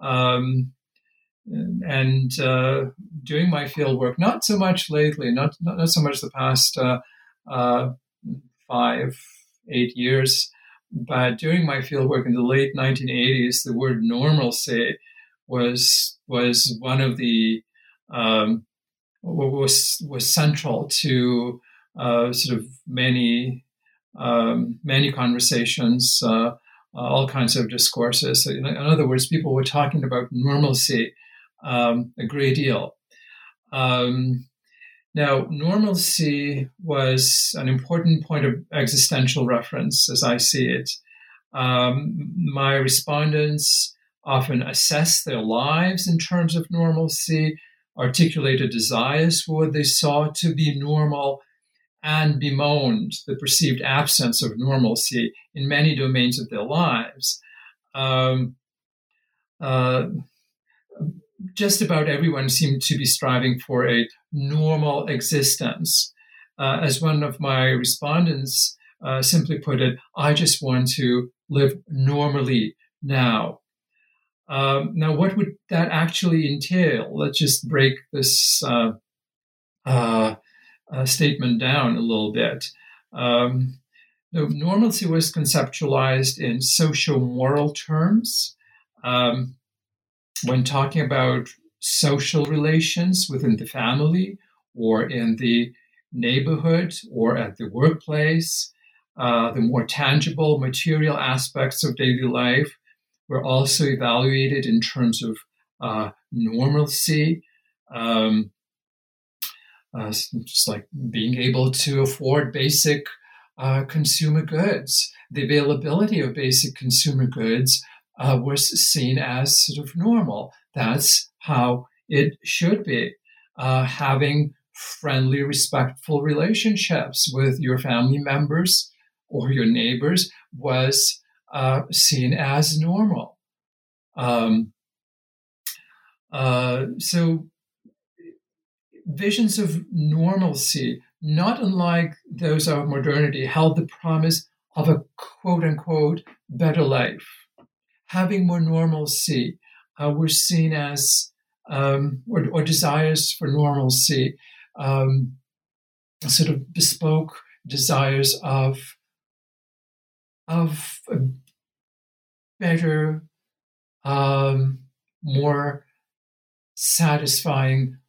S2: And doing my field work, not so much lately, not so much the past 5-8 years, but during my field work in the late 1980s, the word normalcy was one of the was central to sort of many conversations, all kinds of discourses. So in other words, people were talking about normalcy a great deal. Now, normalcy was an important point of existential reference, as I see it. My respondents often assessed their lives in terms of normalcy, articulated desires for what they saw to be normal, and bemoaned the perceived absence of normalcy in many domains of their lives. Just about everyone seemed to be striving for a normal existence. As one of my respondents simply put it, I just want to live normally now. Now, what would that actually entail? Let's just break this statement down a little bit. Normalcy was conceptualized in socio-moral terms. When talking about social relations within the family or in the neighborhood or at the workplace, the more tangible material aspects of daily life were also evaluated in terms of normalcy, just like being able to afford basic consumer goods. The availability of basic consumer goods was seen as sort of normal. That's how it should be. Having friendly, respectful relationships with your family members or your neighbors was seen as normal. So visions of normalcy, not unlike those of modernity, held the promise of a quote-unquote better life. Having more normalcy were seen as, or desires for normalcy, sort of bespoke desires of a better, more satisfying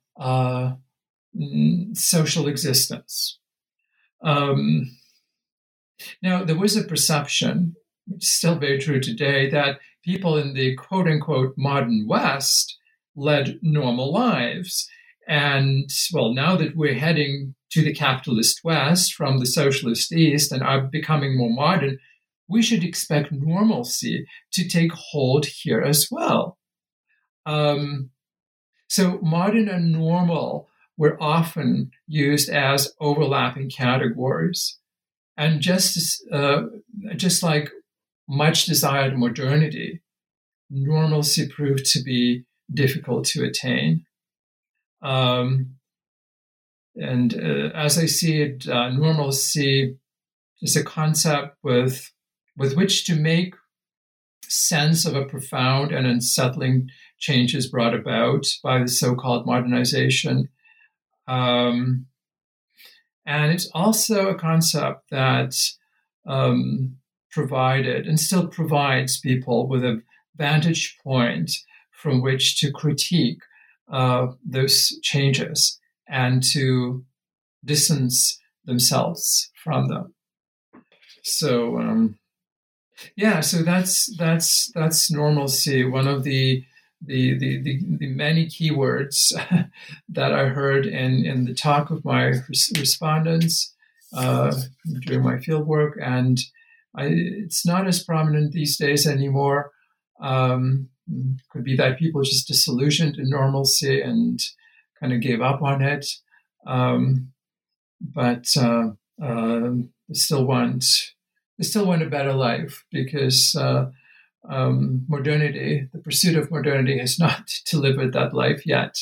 S2: social existence. Now, there was a perception, which is still very true today, that people in the quote-unquote modern West led normal lives. And, well, now that we're heading to the capitalist West from the socialist East and are becoming more modern, we should expect normalcy to take hold here as well. So modern and normal were often used as overlapping categories. And just like much desired modernity, normalcy proved to be difficult to attain. And as I see it, normalcy is a concept with which to make sense of a profound and unsettling changes brought about by the so-called modernization. And it's also a concept that provided and still provides people with a vantage point from which to critique those changes and to distance themselves from them. So so that's normalcy. One of the many keywords that I heard in the talk of my respondents during my fieldwork, and it's not as prominent these days anymore. Could be that people just disillusioned in normalcy and kind of gave up on it, but they still want a better life because modernity, the pursuit of modernity, has not delivered that life yet.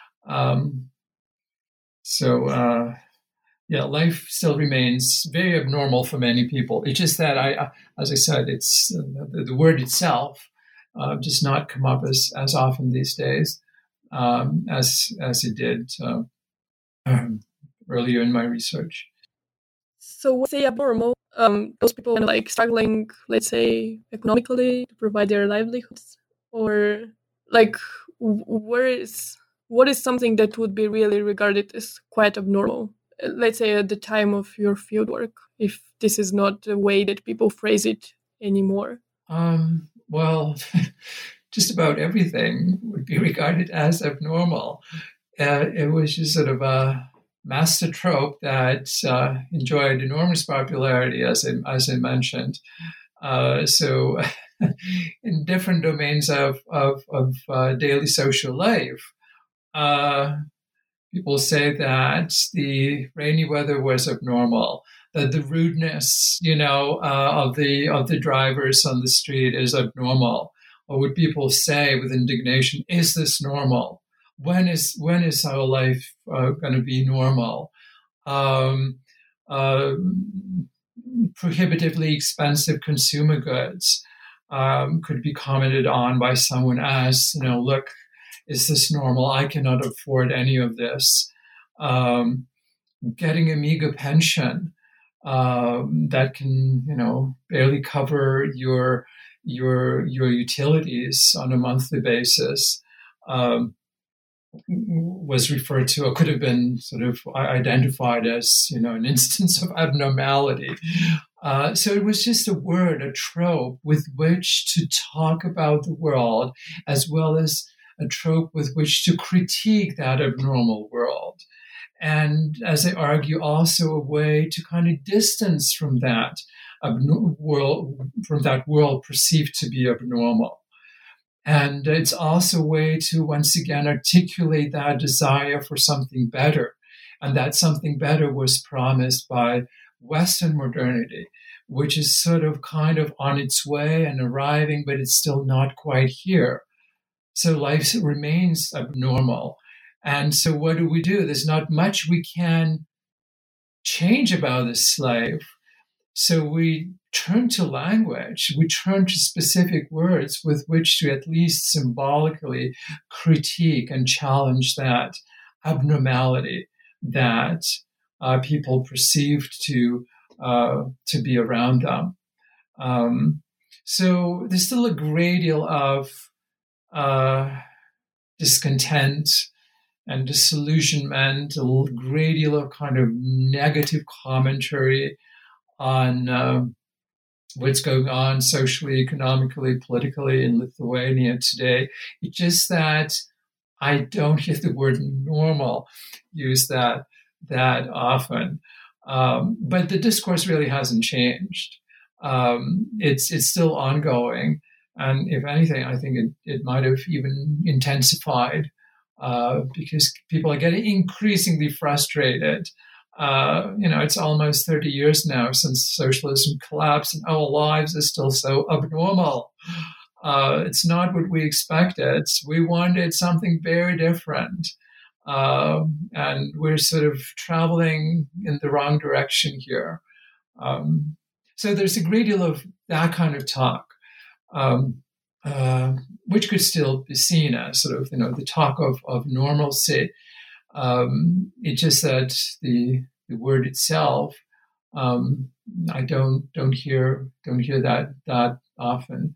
S2: Life still remains very abnormal for many people. It's just that as I said, it's the word itself does not come up as often these days as it did earlier in my research.
S1: So, say abnormal, those people kind of like struggling, let's say, economically to provide their livelihoods, or like where is what is something that would be really regarded as quite abnormal? Let's say at the time of your fieldwork, if this is not the way that people phrase it anymore.
S2: Well, just about everything would be regarded as abnormal. It was just sort of a master trope that enjoyed enormous popularity, as I mentioned. So, in different domains of daily social life, people say that the rainy weather was abnormal, that the rudeness, of the drivers on the street is abnormal. Or would people say with indignation, "Is this normal? When is our life going to be normal?" Um, uh, Prohibitively expensive consumer goods could be commented on by someone as, "Look, is this normal? I cannot afford any of this." Getting a meager pension that can, barely cover your utilities on a monthly basis was referred to, or could have been sort of identified as, an instance of abnormality. So it was just a word, a trope with which to talk about the world, as well as a trope with which to critique that abnormal world. And as I argue, also a way to kind of distance from that world perceived to be abnormal. And it's also a way to once again articulate that desire for something better. And that something better was promised by Western modernity, which is sort of kind of on its way and arriving, but it's still not quite here. So life remains abnormal. And so what do? There's not much we can change about the slave. So we turn to language, we turn to specific words with which to at least symbolically critique and challenge that abnormality that people perceived to be around them. So there's still a great deal of discontent and disillusionment, a great deal of kind of negative commentary on what's going on socially, economically, politically in Lithuania today. It's just that I don't hear the word normal used that often. But the discourse really hasn't changed. It's still ongoing. And if anything, I think it might have even intensified because people are getting increasingly frustrated. It's almost 30 years now since socialism collapsed, and our lives are still so abnormal. It's not what we expected. We wanted something very different. And we're sort of traveling in the wrong direction here. So there's a great deal of that kind of talk, which could still be seen as sort of, the talk of normalcy. It's just that the word itself, I don't hear that often.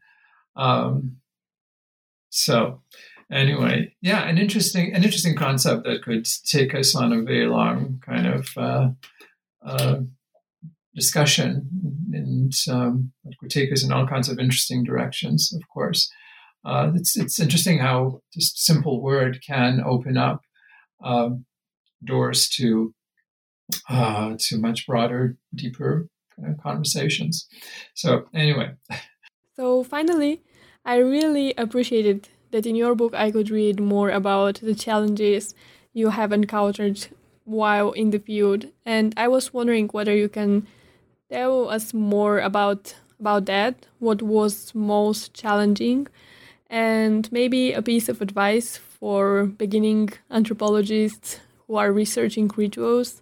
S2: So anyway, yeah, an interesting concept that could take us on a very long kind of discussion, and it could take us in all kinds of interesting directions. Of course, it's interesting how just a simple word can open up doors to much broader, deeper conversations. So anyway.
S1: So finally, I really appreciated that in your book I could read more about the challenges you have encountered while in the field, and I was wondering whether you can tell us more about that, what was most challenging, and maybe a piece of advice for beginning anthropologists who are researching rituals.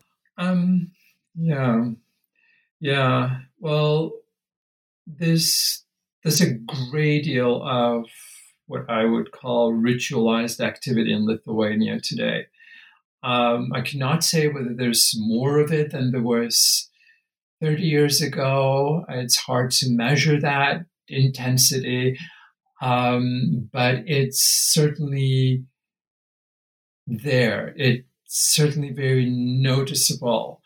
S2: Yeah. Well, there's a great deal of what I would call ritualized activity in Lithuania today. I cannot say whether there's more of it than there was 30 years ago. It's hard to measure that intensity, but it's certainly there. It's certainly very noticeable.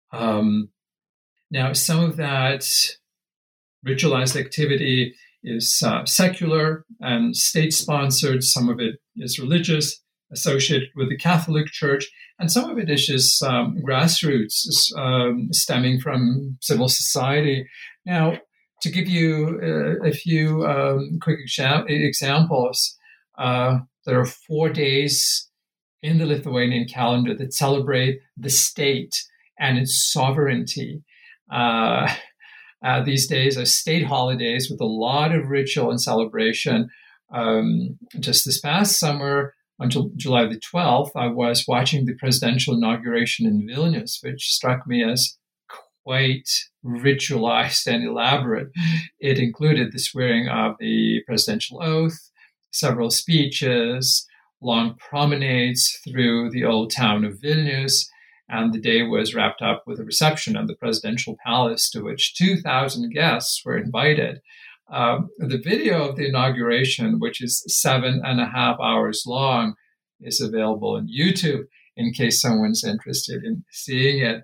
S2: Now, some of that ritualized activity is secular and state-sponsored. Some of it is religious, associated with the Catholic Church, and some of it is just grassroots, stemming from civil society. Now, to give you a few quick examples, there are 4 days in the Lithuanian calendar that celebrate the state and its sovereignty. These days are state holidays with a lot of ritual and celebration. Just this past summer, on July the 12th, I was watching the presidential inauguration in Vilnius, which struck me as quite ritualized and elaborate. It included the swearing of the presidential oath, several speeches, long promenades through the old town of Vilnius, and the day was wrapped up with a reception at the presidential palace to which 2,000 guests were invited. The video of the inauguration, which is 7.5 hours long, is available on YouTube in case someone's interested in seeing it.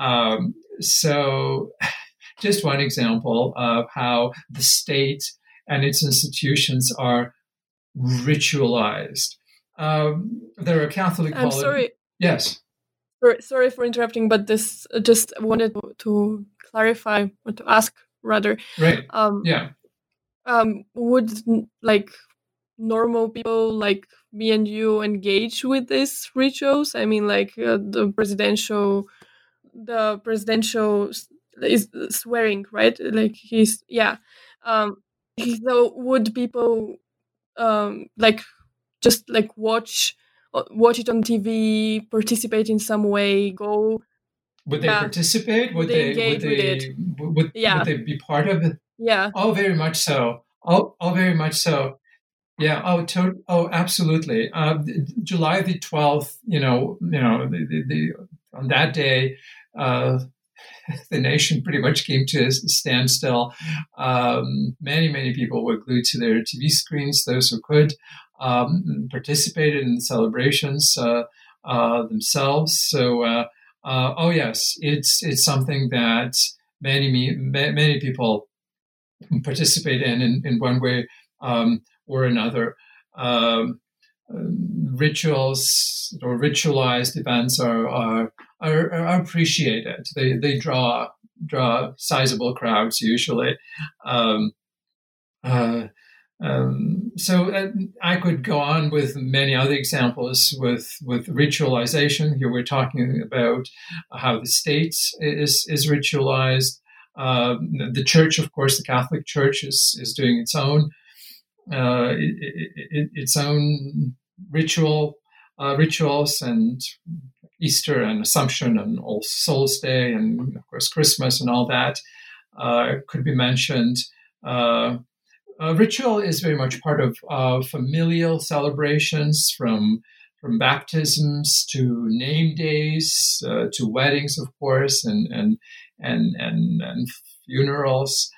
S2: So just one example of how the state and its institutions are ritualized. There are Catholic...
S1: I'm sorry.
S2: Yes.
S1: Sorry for interrupting, but this just wanted to clarify, or to ask rather.
S2: Right.
S1: Would like normal people like me and you engage with these rituals? I mean, like the presidential is swearing, right? Like he's so would people like just like watch it on TV, participate in some way, go?
S2: Would they participate? Would they engage with it? Would they be part of it?
S1: Yeah.
S2: Oh, very much so. Oh, very much so. Yeah. Oh, absolutely. July the 12th. On that day, the nation pretty much came to a standstill. Many people were glued to their TV screens. Those who could participated in the celebrations themselves. So, yes, it's something that many people participate in one way or another. Rituals or ritualized events are appreciated. They draw sizable crowds usually. So I could go on with many other examples with ritualization. Here we're talking about how the state is ritualized. The church, of course, the Catholic Church is doing its own rituals, and Easter and Assumption and All Souls Day and of course Christmas and all that could be mentioned. Ritual is very much part of familial celebrations, from baptisms to name days to weddings, of course, and funerals.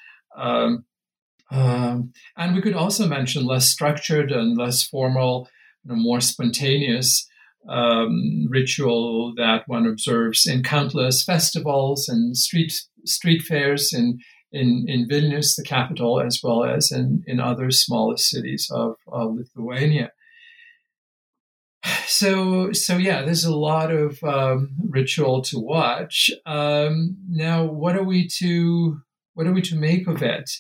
S2: And we could also mention less structured and less formal, more spontaneous ritual that one observes in countless festivals and street fairs in Vilnius, the capital, as well as in other smaller cities of Lithuania. So yeah, there's a lot of ritual to watch. Now, what are we to make of it?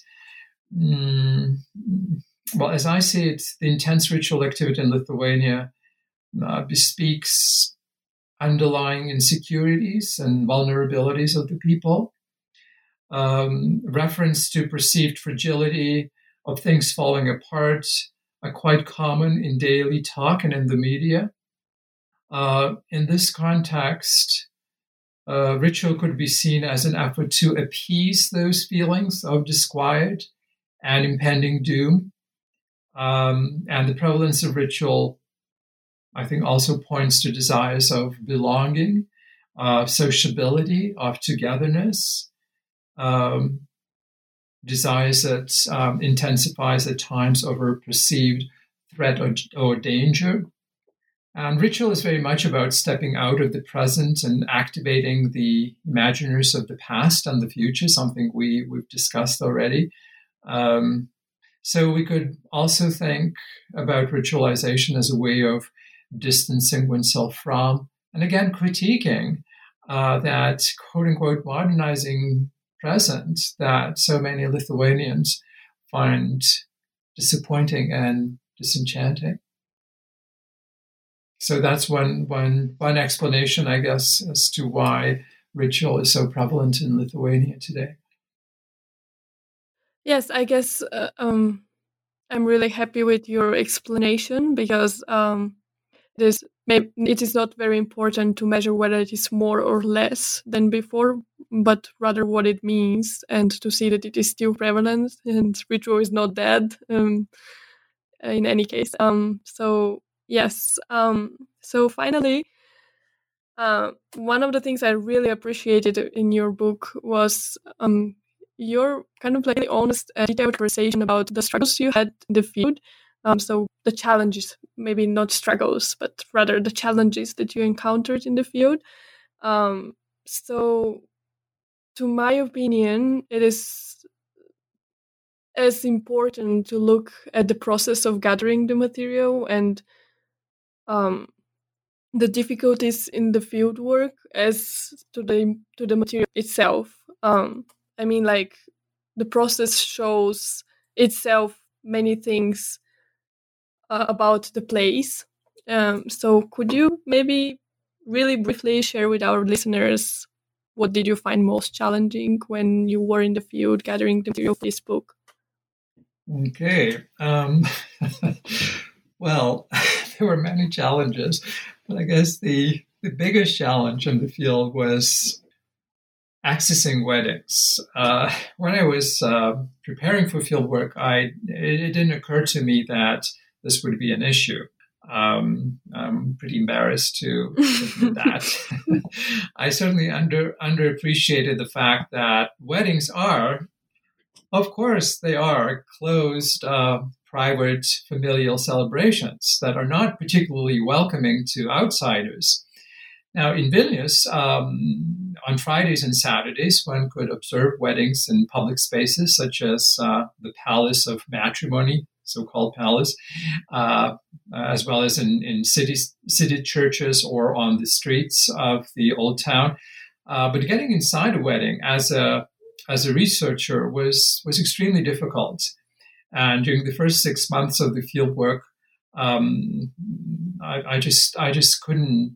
S2: Well, as I see it, the intense ritual activity in Lithuania bespeaks underlying insecurities and vulnerabilities of the people. Reference to perceived fragility of things falling apart are quite common in daily talk and in the media. In this context, ritual could be seen as an effort to appease those feelings of disquiet and impending doom. And the prevalence of ritual, I think, also points to desires of belonging, of sociability, of togetherness, desires that intensifies at times over perceived threat or danger. And ritual is very much about stepping out of the present and activating the imaginaries of the past and the future, something we've discussed already. So we could also think about ritualization as a way of distancing oneself from, and again, critiquing that quote-unquote modernizing present that so many Lithuanians find disappointing and disenchanting. So that's one explanation, I guess, as to why ritual is so prevalent in Lithuania today.
S1: Yes, I guess I'm really happy with your explanation, because it is not very important to measure whether it is more or less than before, but rather what it means, and to see that it is still prevalent and ritual is not dead in any case. So yes. So finally, one of the things I really appreciated in your book was your kind of like honest and detailed conversation about the struggles you had in the field. So the challenges, maybe not struggles, but rather the challenges that you encountered in the field. So to my opinion, it is as important to look at the process of gathering the material and the difficulties in the field work as to the material itself. I mean, like, the process shows itself many things about the place. So could you maybe really briefly share with our listeners what did you find most challenging when you were in the field gathering the material for this book?
S2: Okay. Well, there were many challenges, but I guess the biggest challenge in the field was accessing weddings. When I was preparing for field work, it didn't occur to me that this would be an issue. I'm pretty embarrassed to admit that. I certainly underappreciated the fact that weddings are, of course, they are closed, private, familial celebrations that are not particularly welcoming to outsiders. Now, in Vilnius, on Fridays and Saturdays, one could observe weddings in public spaces such as the Palace of Matrimony, so-called palace, as well as in city churches or on the streets of the old town. But getting inside a wedding as a researcher was extremely difficult. And during the first 6 months of the field work, I just couldn't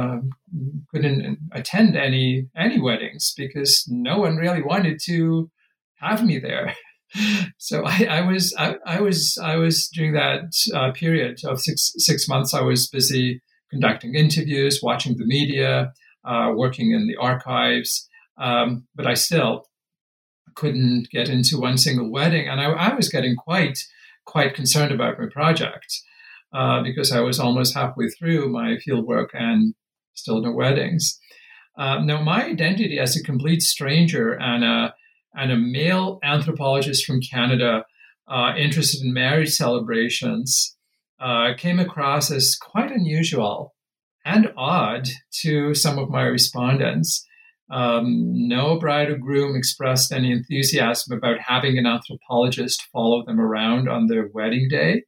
S2: attend any weddings because no one really wanted to have me there. So I was during that period of six months. I was busy conducting interviews, watching the media, working in the archives, but I still couldn't get into one single wedding, and I was getting quite concerned about my project because I was almost halfway through my fieldwork and still no weddings. Now, my identity as a complete stranger and a male anthropologist from Canada interested in marriage celebrations came across as quite unusual and odd to some of my respondents. No bride or groom expressed any enthusiasm about having an anthropologist follow them around on their wedding day.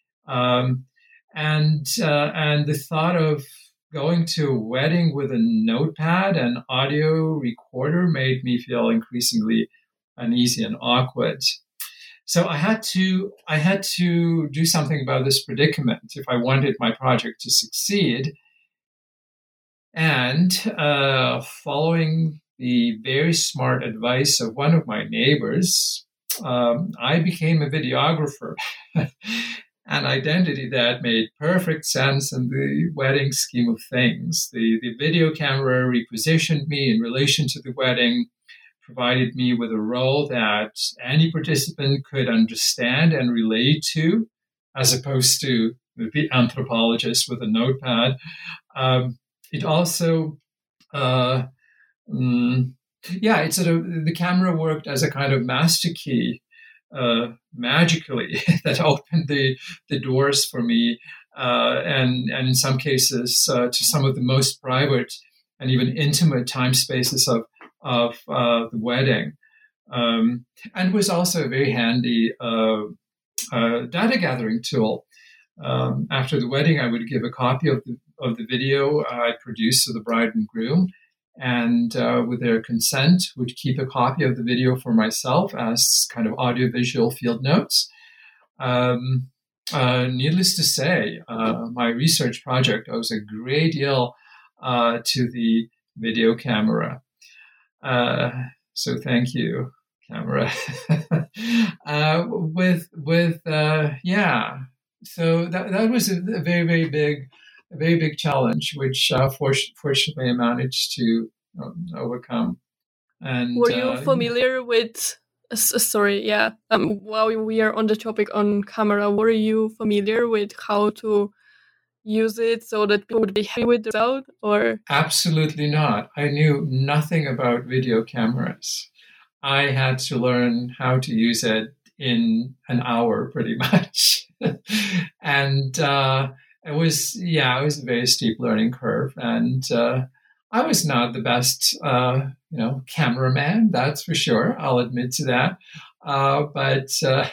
S2: And the thought of going to a wedding with a notepad and audio recorder made me feel increasingly uneasy and awkward. So I had to do something about this predicament if I wanted my project to succeed. And following the very smart advice of one of my neighbors, I became a videographer, an identity that made perfect sense in the wedding scheme of things. The video camera repositioned me in relation to the wedding, provided me with a role that any participant could understand and relate to, as opposed to the anthropologist with a notepad. It also, the camera worked as a kind of master key, magically, that opened the doors for me and in some cases to some of the most private and even intimate time spaces of the wedding, and was also a very handy data gathering tool. After the wedding, I would give a copy of the video I produced to the bride and groom, and with their consent, would keep a copy of the video for myself as kind of audiovisual field notes. Needless to say, my research project owes a great deal to the video camera. So thank you, camera. So that was a very big challenge, which fortunately I managed to overcome. And
S1: were you familiar with? Sorry, yeah. While we are on the topic on camera, were you familiar with how to use it so that people would be happy with the result? Or
S2: absolutely not. I knew nothing about video cameras. I had to learn how to use it in an hour, pretty much, and it was a very steep learning curve, and I was not the best, cameraman, that's for sure. I'll admit to that. But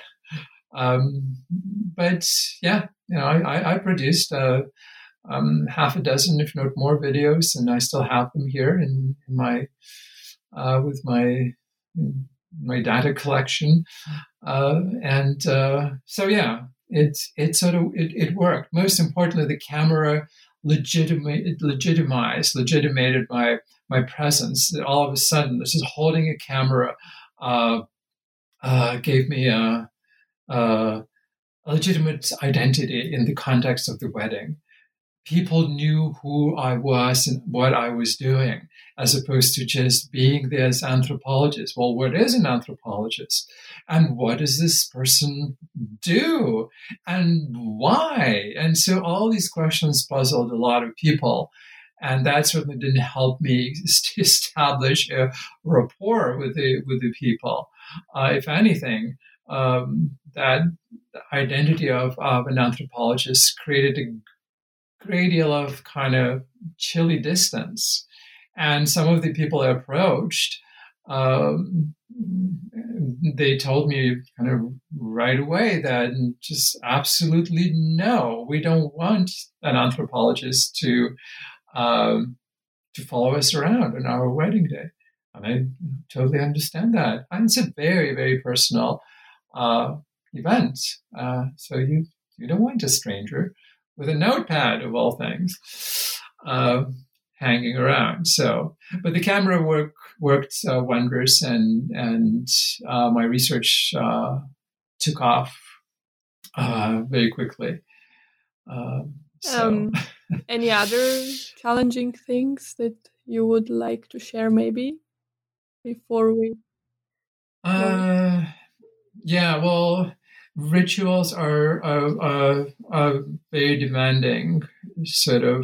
S2: yeah, I produced half a dozen, if not more, videos, and I still have them here in my with my data collection. So yeah, it worked. Most importantly, the camera legitimated my presence. All of a sudden, this is holding a camera gave me a legitimate identity in the context of the wedding. People knew who I was and what I was doing, as opposed to just being there as anthropologists. Well, what is an anthropologist? And what does this person do? And why? And so all these questions puzzled a lot of people. And that certainly didn't help me establish a rapport with the people. If anything, that identity of an anthropologist created a great deal of kind of chilly distance. And some of the people I approached, they told me kind of right away that just absolutely no, we don't want an anthropologist to follow us around on our wedding day. And I totally understand that. And it's a very, very personal event. So you don't want a stranger with a notepad, of all things, hanging around. So, but the camera worked wonders, and my research took off very quickly.
S1: Any other challenging things that you would like to share, maybe, before we?
S2: Yeah, well, rituals are very demanding sort of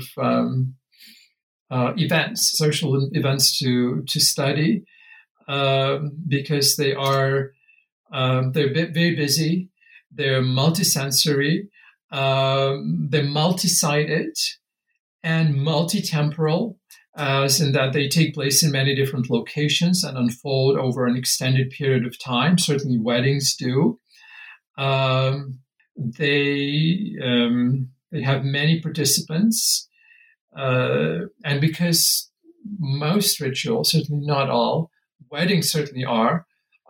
S2: events, social events to study, because they're very busy, they're multisensory, they're multi-sided and multi-temporal, as in that they take place in many different locations and unfold over an extended period of time. Certainly weddings do. They have many participants, and because most rituals, certainly not all, weddings certainly are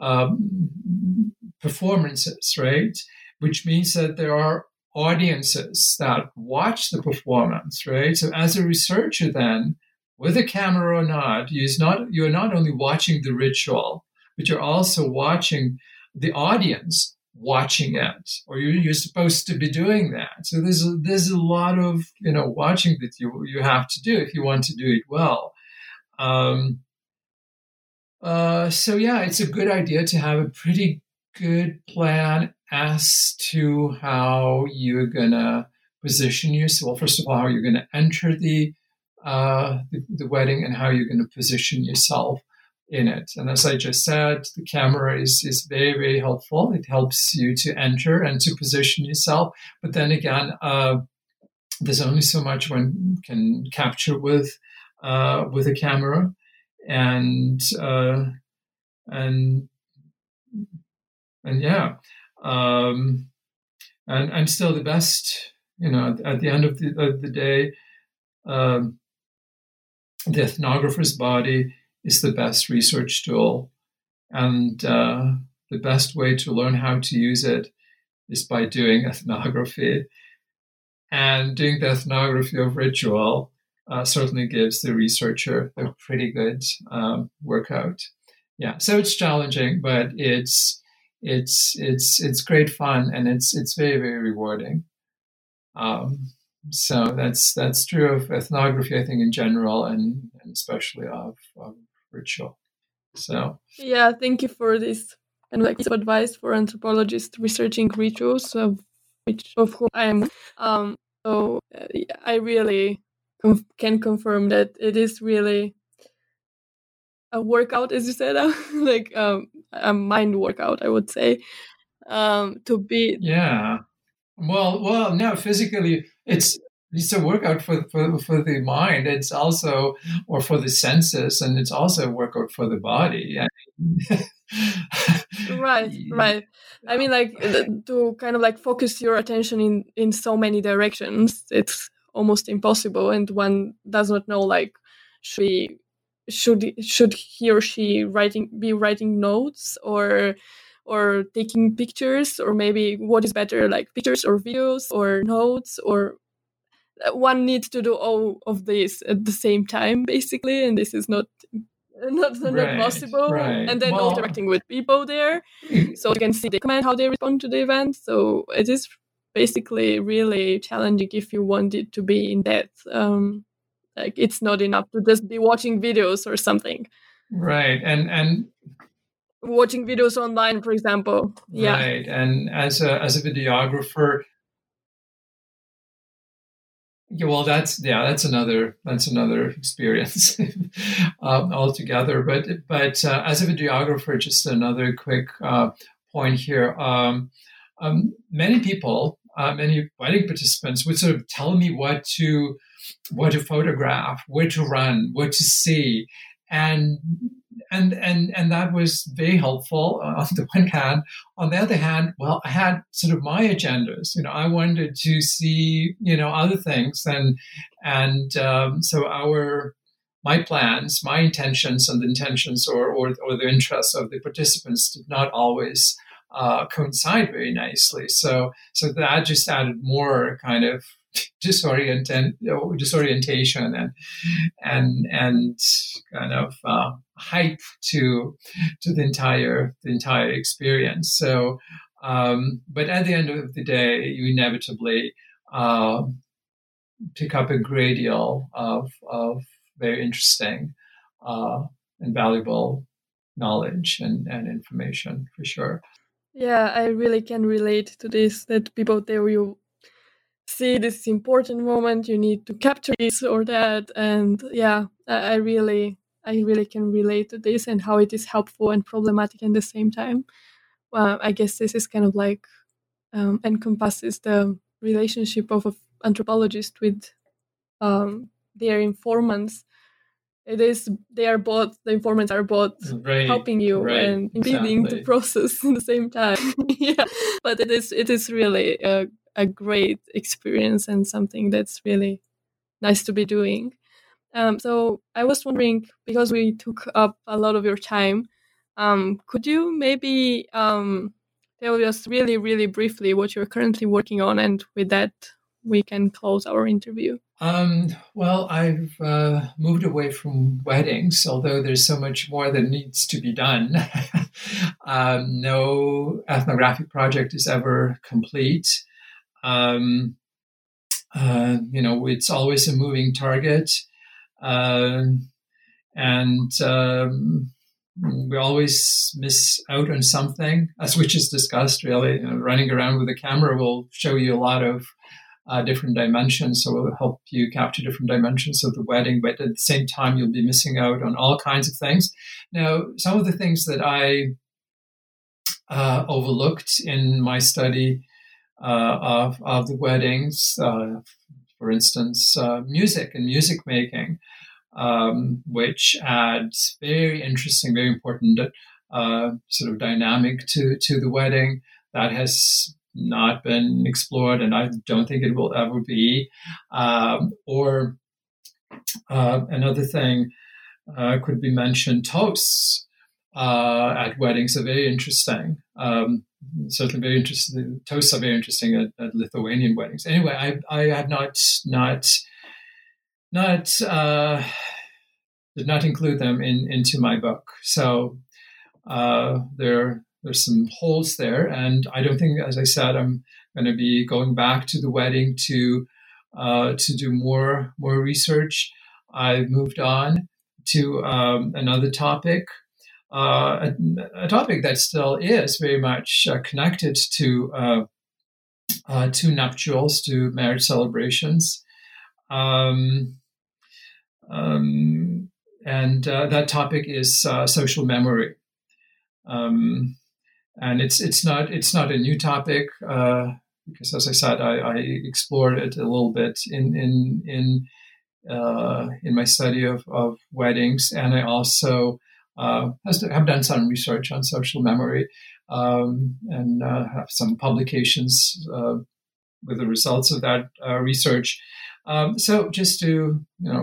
S2: performances, right? Which means that there are audiences that watch the performance, right? So as a researcher then, with a camera or not, you're not only watching the ritual, but you're also watching the audience watching it, or you're supposed to be doing that. So there's a lot of watching that you have to do if you want to do it well. So yeah, it's a good idea to have a pretty good plan as to how you're gonna position yourself. Well, first of all, how you're gonna enter the wedding and how you're gonna position yourself in it. And as I just said, the camera is very, very helpful. It helps you to enter and to position yourself. But then again, there's only so much one can capture with a camera, and and and yeah, and still the best. At the end of the day, um, the ethnographer's body is the best research tool, and the best way to learn how to use it is by doing ethnography. And doing the ethnography of ritual certainly gives the researcher a pretty good workout. Yeah, so it's challenging, but it's great fun, and it's very, very rewarding. So that's true of ethnography, I think, in general, and especially of ritual. So
S1: yeah, thank you for this kind of like piece of advice for anthropologists researching rituals, of whom I am. So I really can confirm that it is really a workout, as you said, like a mind workout, I would say, to be.
S2: yeah. Well, no, physically, it's a workout for the mind. It's also, or for the senses, and it's also a workout for the body.
S1: Right. I mean, like to kind of like focus your attention in so many directions, it's almost impossible, and one does not know like should he or she be writing notes or taking pictures, or maybe what is better, like pictures or videos or notes, or one needs to do all of this at the same time, basically, and this is not possible.
S2: Right.
S1: And then
S2: Well,
S1: interacting with people there, so you can see the comment, how they respond to the event. So it is basically really challenging if you want it to be in depth. Like it's not enough to just be watching videos or something.
S2: Right. And
S1: watching videos online, for example. Yeah.
S2: Right. And as a videographer, yeah, well, that's another experience altogether. But as a videographer, just another quick point here. Many people, many wedding participants would sort of tell me what to photograph, where to run, what to see, and that was very helpful on the one hand. On the other hand, well, I had sort of my agendas. I wanted to see other things, and so my plans, my intentions, and the intentions or the interests of the participants did not always coincide very nicely. So that just added more kind of disorientation and kind of hype to the entire experience. So, but at the end of the day, you inevitably pick up a great deal of very interesting and valuable knowledge and information, for sure.
S1: Yeah, I really can relate to this, that people tell you, see, this is important moment, you need to capture this or that. And yeah, I really can relate to this and how it is helpful and problematic at the same time. Well, I guess this is kind of like encompasses the relationship of an anthropologist with their informants. It is, the informants are both
S2: right,
S1: helping you and impeding the process at the same time. Yeah, but it is really a great experience and something that's really nice to be doing. So I was wondering, because we took up a lot of your time, could you maybe tell us really, really briefly what you're currently working on, and with that we can close our interview?
S2: Well, I've moved away from weddings, although there's so much more that needs to be done. No ethnographic project is ever complete. It's always a moving target. And we always miss out on something, as we just discussed, really. Running around with a camera will show you a lot of different dimensions, so it will help you capture different dimensions of the wedding, but at the same time, you'll be missing out on all kinds of things. Now, some of the things that I overlooked in my study of the weddings, for for instance, music and music making, which adds very interesting, very important sort of dynamic to the wedding that has not been explored, and I don't think it will ever be. Or another thing could be mentioned: toasts at weddings are very interesting. Certainly very interesting. Toasts are very interesting at Lithuanian weddings. Anyway, I have not did not include them into my book. So there's some holes there, and I don't think, as I said, I'm going to be going back to the wedding to do more research. I've moved on to another topic, a topic that still is very much connected to nuptials, to marriage celebrations. And that topic is social memory, and it's not a new topic because, as I said, I explored it a little bit in my study of weddings, and I also have done some research on social memory and have some publications with the results of that research. So just to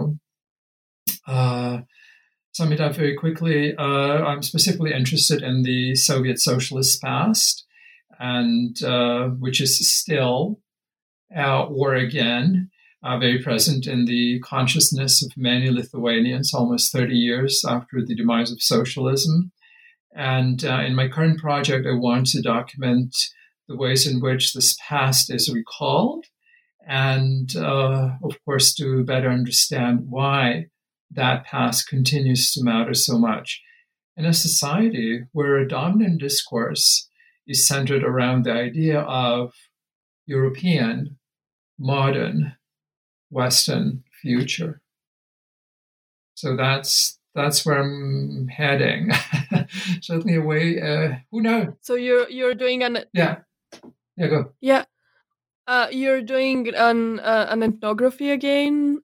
S2: sum it up very quickly, I'm specifically interested in the Soviet socialist past, and which is still, or again, very present in the consciousness of many Lithuanians almost 30 years after the demise of socialism. And in my current project, I want to document the ways in which this past is recalled, and of course, to better understand why that past continues to matter so much in a society where a dominant discourse is centered around the idea of European, modern, Western future. So that's where I'm heading. Certainly a way. Who knows?
S1: So you're doing
S2: go.
S1: Yeah. You're doing an ethnography again,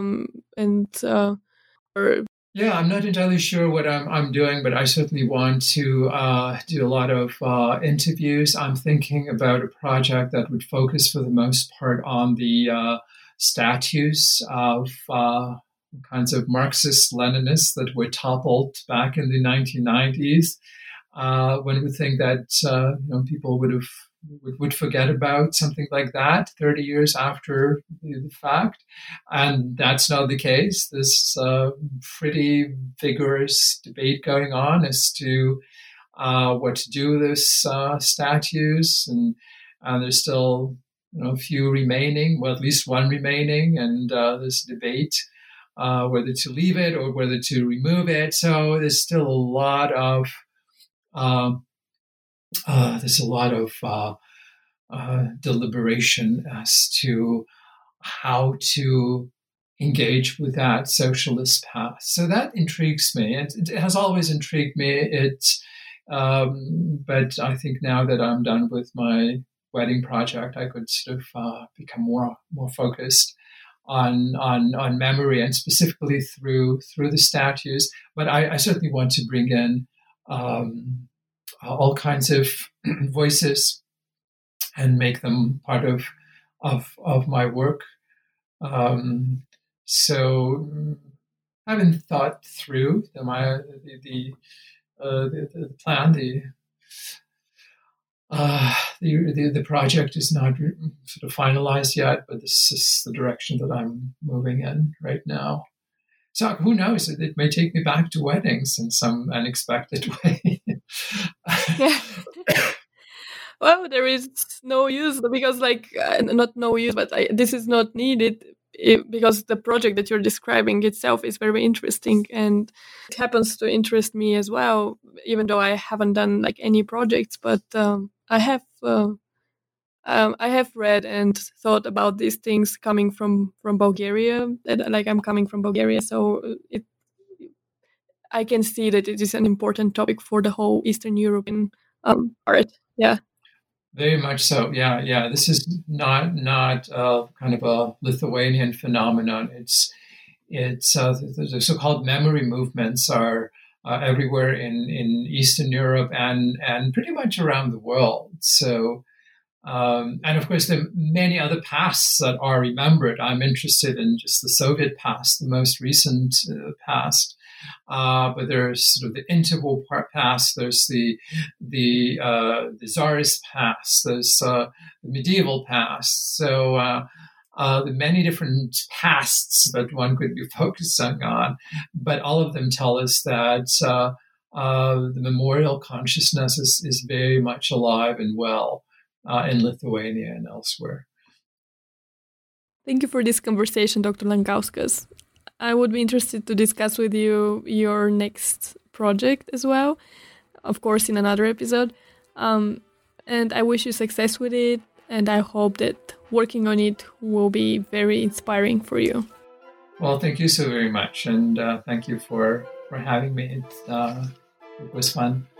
S2: Yeah, I'm not entirely sure what I'm doing, but I certainly want to do a lot of interviews. I'm thinking about a project that would focus, for the most part, on the statues of kinds of Marxist-Leninists that were toppled back in the 1990s. One would think that people would forget about something like that 30 years after the fact. And that's not the case. There's pretty vigorous debate going on as to what to do with those statues. And there's still a few remaining, well, at least one remaining. And there's debate whether to leave it or whether to remove it. So there's still a lot of deliberation as to how to engage with that socialist past. So that intrigues me. It has always intrigued me. But I think now that I'm done with my wedding project, I could sort of become more focused on memory, and specifically through the statues. But I certainly want to bring in all kinds of voices and make them part of my work. So I haven't thought through the plan. The project is not sort of finalized yet, but this is the direction that I'm moving in right now. So who knows? It may take me back to weddings in some unexpected way.
S1: Yeah. Well, there is no use because, not no use, but this is not needed because the project that you're describing itself is very interesting, and it happens to interest me as well, even though I haven't done any projects. But I have read and thought about these things coming from Bulgaria. I'm coming from Bulgaria, so I can see that it is an important topic for the whole Eastern European art. Yeah.
S2: Very much so. Yeah, yeah. This is not kind of a Lithuanian phenomenon. It's the so-called memory movements are everywhere in Eastern Europe and pretty much around the world. So, and of course, there are many other pasts that are remembered. I'm interested in just the Soviet past, the most recent past. But there's sort of the interval past. There's the Tsarist past. There's the medieval past. So the many different pasts that one could be focusing on, but all of them tell us that the memorial consciousness is very much alive and well in Lithuania and elsewhere.
S1: Thank you for this conversation, Dr. Lankauskas. I would be interested to discuss with you your next project as well, of course, in another episode. And I wish you success with it, and I hope that working on it will be very inspiring for you.
S2: Well, thank you so very much, and thank you for having me. It was fun.